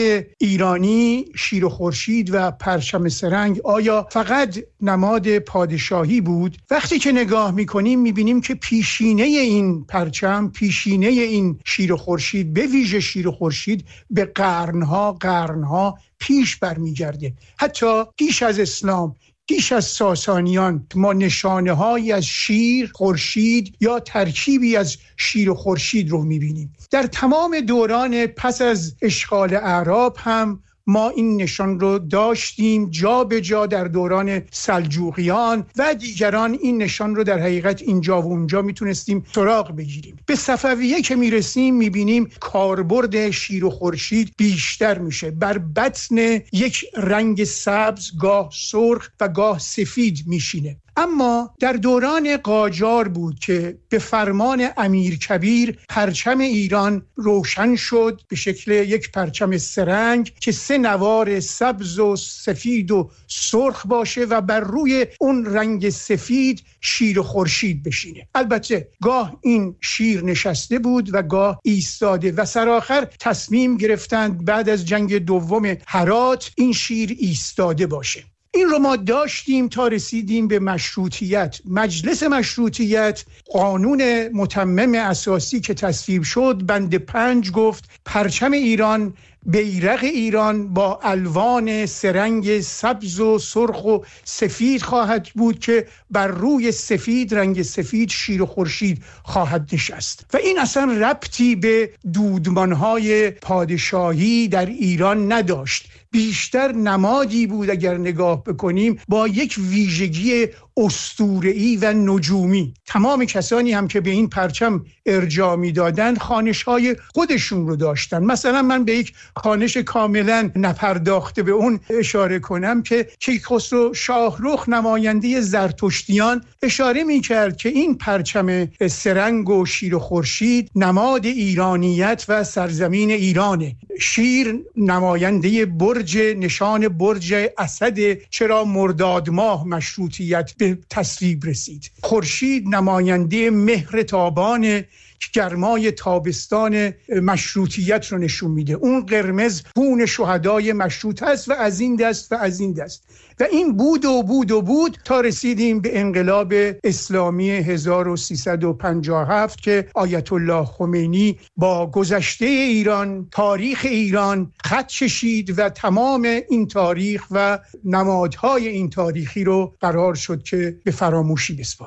ایرانی شیر و خورشید و پرچم سرنگ آیا فقط نماد پادشاهی بود؟ وقتی که نگاه میکنیم میبینیم که پیشینه این پرچم، پیشینه این شیر و خورشید، به ویژه شیر و خورشید، به قرنها قرنها پیش برمیگرده. حتی پیش از اسلام، پیش از ساسانیان ما نشانه هایی از شیر، خورشید یا ترکیبی از شیر و خورشید رو میبینیم. در تمام دوران پس از اشغال اعراب هم ما این نشان رو داشتیم، جا به جا در دوران سلجوقیان و دیگران این نشان رو در حقیقت اینجا و اونجا میتونستیم سراغ بگیریم. به صفویه که میرسیم میبینیم کاربرد شیر و خورشید بیشتر میشه، بر بطن یک رنگ سبز، گاه سرخ و گاه سفید میشینه. اما در دوران قاجار بود که به فرمان امیرکبیر پرچم ایران روشن شد به شکل یک پرچم سرنگ که سه نوار سبز و سفید و سرخ باشه و بر روی اون رنگ سفید شیر و خورشید بشینه. البته گاه این شیر نشسته بود و گاه ایستاده و سرآخر تصمیم گرفتند بعد از جنگ دوم هرات این شیر ایستاده باشه. این رو ما داشتیم تا رسیدیم به مشروطیت. مجلس مشروطیت، قانون متمم اساسی که تصویب شد، بند پنج گفت پرچم ایران، بیرق ایران با الوان سرنگ سبز و سرخ و سفید خواهد بود که بر روی سفید، رنگ سفید، شیر و خورشید خواهد نشست. و این اصلا ربطی به دودمانهای پادشاهی در ایران نداشت، بیشتر نمادی بود اگر نگاه بکنیم با یک ویژگی اسطوره‌ای و نجومی. تمام کسانی هم که به این پرچم ارجاع می‌دادند خانش‌های خودشون رو داشتن. مثلا من به یک خانش کاملا نپرداخته به اون اشاره کنم که کیخسرو شاهرخ نماینده زرتشتیان اشاره می‌کرد که این پرچم سرنگ و شیر و خورشید نماد ایرانیت و سرزمین ایرانه. شیر نماینده برج، نشان برج اسد، چرا مرداد ماه مشروطیت به تصویب رسید. خورشید نماینده مهر تابان که گرمای تابستان مشروطیت رو نشون میده. اون قرمز خون شهدای مشروط هست و از این دست و از این دست. و این بود و بود و بود تا رسیدیم به انقلاب اسلامی هزار و سیصد و پنجاه و هفت که آیت الله خمینی با گذشته ایران، تاریخ ایران خط کشید و تمام این تاریخ و نمادهای این تاریخی رو قرار شد که به فراموشی بسپاره.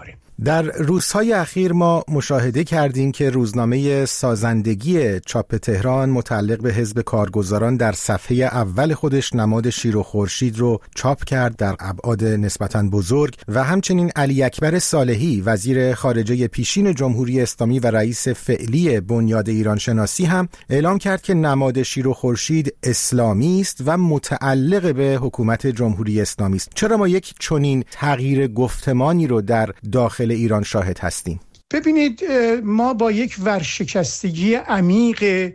در روزهای اخیر ما مشاهده کردیم که روزنامه سازندگی چاپ تهران متعلق به حزب کارگزاران در صفحه اول خودش نماد شیر و خورشید رو چاپ کرد در ابعاد نسبتاً بزرگ و همچنین علی اکبر صالحی وزیر خارجه پیشین جمهوری اسلامی و رئیس فعلی بنیاد ایران شناسی هم اعلام کرد که نماد شیر و خورشید اسلامی است و متعلق به حکومت جمهوری اسلامی است. چرا ما یک چنین تغییر گفتمانی رو در داخل ایران شاهد هستیم؟ ببینید، ما با یک ورشکستگی عمیق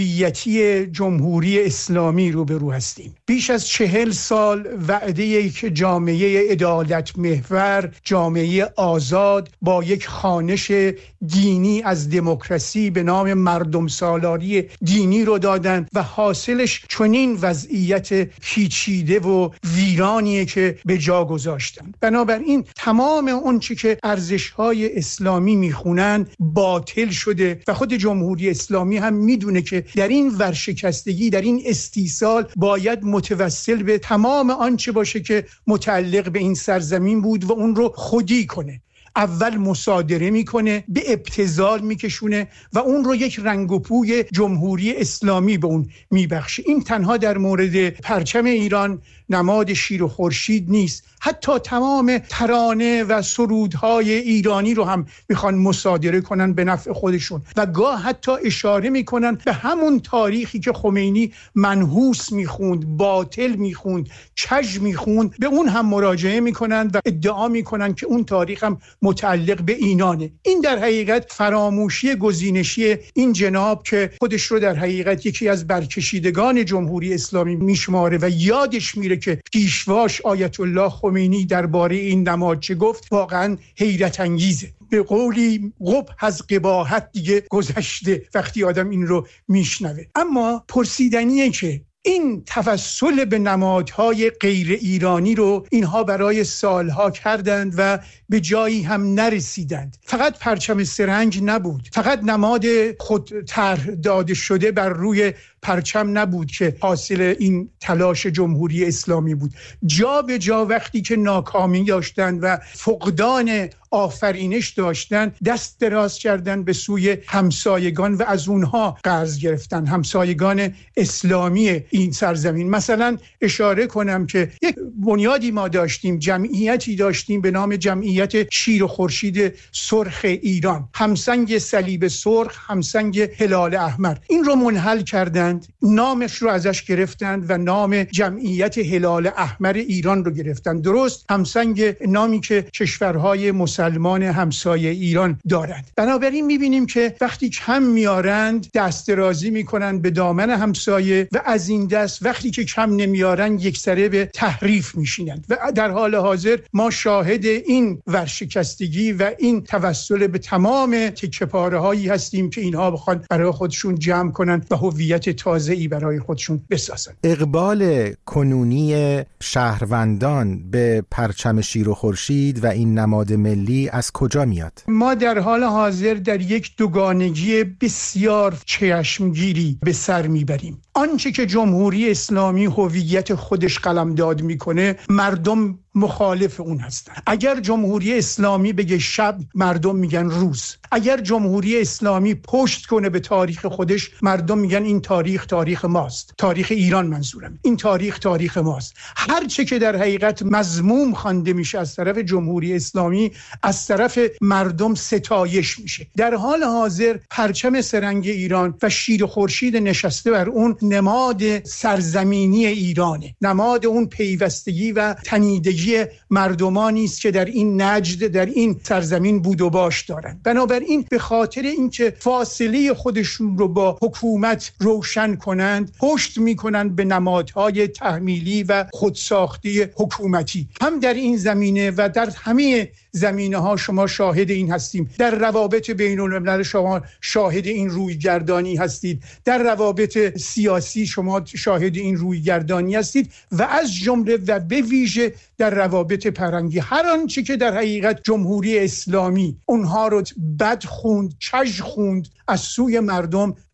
هویتی جمهوری اسلامی روبرو هستیم. بیش از چهل سال وعده یک جامعه عدالت محور، جامعه آزاد با یک خوانش دینی از دموکراسی به نام مردم سالاری دینی رو دادن و حاصلش چنین وضعیت پیچیده و ویرانیه که به جا گذاشتن. بنابراین تمام اون چی که ارزش‌های اسلامی می خونن باطل شده و خود جمهوری اسلامی هم میدونه که در این ورشکستگی، در این استیصال باید متوسل به تمام آنچه باشه که متعلق به این سرزمین بود و اون رو خودی کنه. اول مصادره میکنه، به ابتذال میکشونه و اون رو یک رنگ و پوی جمهوری اسلامی به اون میبخشه. این تنها در مورد پرچم ایران، نماد شیر و خورشید نیست، حتی تمام ترانه و سرودهای ایرانی رو هم میخوان مصادره کنن به نفع خودشون و گاه حتی اشاره میکنن به همون تاریخی که خمینی منحوس میخوند، باطل میخوند، کژ میخوند، به اون هم مراجعه میکنن و ادعا میکنن که اون تاریخ هم متعلق به اینانه. این در حقیقت فراموشی گزینشی این جناب که خودش رو در حقیقت یکی از برکشیدگان جمهوری اسلامی میشماره و یادش میره که پیشواش آیت الله خمینی درباره این نماد چه گفت، واقعا حیرت انگیزه. به قولی قبح از قباحت دیگه گذشته وقتی آدم این رو میشنوه. اما پرسیدنیه که این توسل به نمادهای غیر ایرانی رو اینها برای سالها کردند و به جایی هم نرسیدند. فقط پرچم سرنگ نبود، فقط نماد خود طرح داده شده بر روی پرچم نبود که حاصل این تلاش جمهوری اسلامی بود. جا به جا وقتی که ناکامی داشتند و فقدان آفرینش داشتن، دست دراز کردن به سوی همسایگان و از اونها قرض گرفتن، همسایگان اسلامی این سرزمین. مثلا اشاره کنم که یک بنیادی ما داشتیم، جمعیتی داشتیم به نام جمعیت شیر و خورشید سرخ ایران، همسنگ صلیب سرخ، همسنگ هلال احمر. این رو منحل کردند، نامش رو ازش گرفتند و نام جمعیت هلال احمر ایران رو گرفتند. درست همسنگ نامی که کشورهای مسلمان همسایه ایران دارند. بنابراین میبینیم که وقتی کم میارند دست درازی میکنن به دامن همسایه و از این دست وقتی که کم نمیارن یک سره به تحریف میشینند و در حال حاضر ما شاهد این ورشکستگی و این توسل به تمام تکه پاره هایی هستیم که اینها بخوان برای خودشون جمع کنن و هویت تازه‌ای برای خودشون بسازن. اقبال کنونی شهروندان به پرچم شیر و خورشید و این نماد ملی از کجا میاد؟ ما در حال حاضر در یک دوگانگی بسیار چشمگیری به سر میبریم. آنچه که جمهوری اسلامی هویت خودش قلمداد میکنه، مردم مخالف اون هستن. اگر جمهوری اسلامی بگه شب، مردم میگن روز. اگر جمهوری اسلامی پشت کنه به تاریخ خودش، مردم میگن این تاریخ تاریخ ماست. تاریخ ایران منظورم. این تاریخ تاریخ ماست. هر چه که در حقیقت مذموم خوانده میشه از طرف جمهوری اسلامی، از طرف مردم ستایش میشه. در حال حاضر پرچم سرنگ ایران و شیر خورشید نشسته بر اون نماد سرزمینی ایرانه. نماد اون پیوستگی و تنیدگی مردمانی است که در این نجد، در این سرزمین بود و باش دارند. بنابراین به خاطر اینکه فاصله خودشون رو با حکومت روشن کنند، پشت میکنند به نمادهای تحمیلی و خودساختی حکومتی. هم در این زمینه و در همه زمینه ها شما شاهد این هستیم. در روابط بین الملل شما شاهد این رویگردانی هستید. در روابط سیاسی شما شاهد این رویگردانی هستید و از جمله و به ویژه در روابط فرهنگی. هر آنچه که در حقیقت جمهوری اسلامی اونها رو بد خوند، کژ خوند از سوی مردم،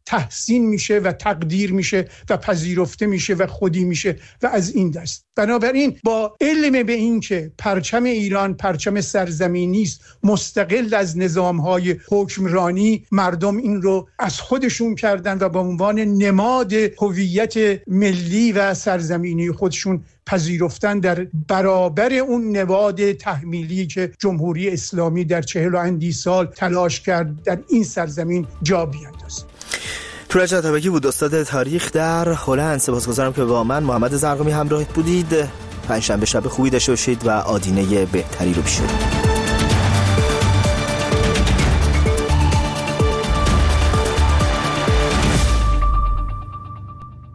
تحسین میشه و تقدیر میشه و پذیرفته میشه و خودی میشه و از این دست. بنابراین با علم به این که پرچم ایران پرچم سرزمینی است مستقل از نظامهای حکمرانی، مردم این رو از خودشون کردن و به عنوان نماد هویت ملی و سرزمینی خودشون پذیرفتن در برابر اون نماد تحمیلی که جمهوری اسلامی در چهل و اندی سال تلاش کرد در این سرزمین جا بیاندازد. تورج عطابکی بود، استاد تاریخ در هلند. سپاسگزارم که با من محمد زرقامی همراه بودید. پنجشنبه شب خوبی داشته باشید و آدینه بهتری رو پیش برید.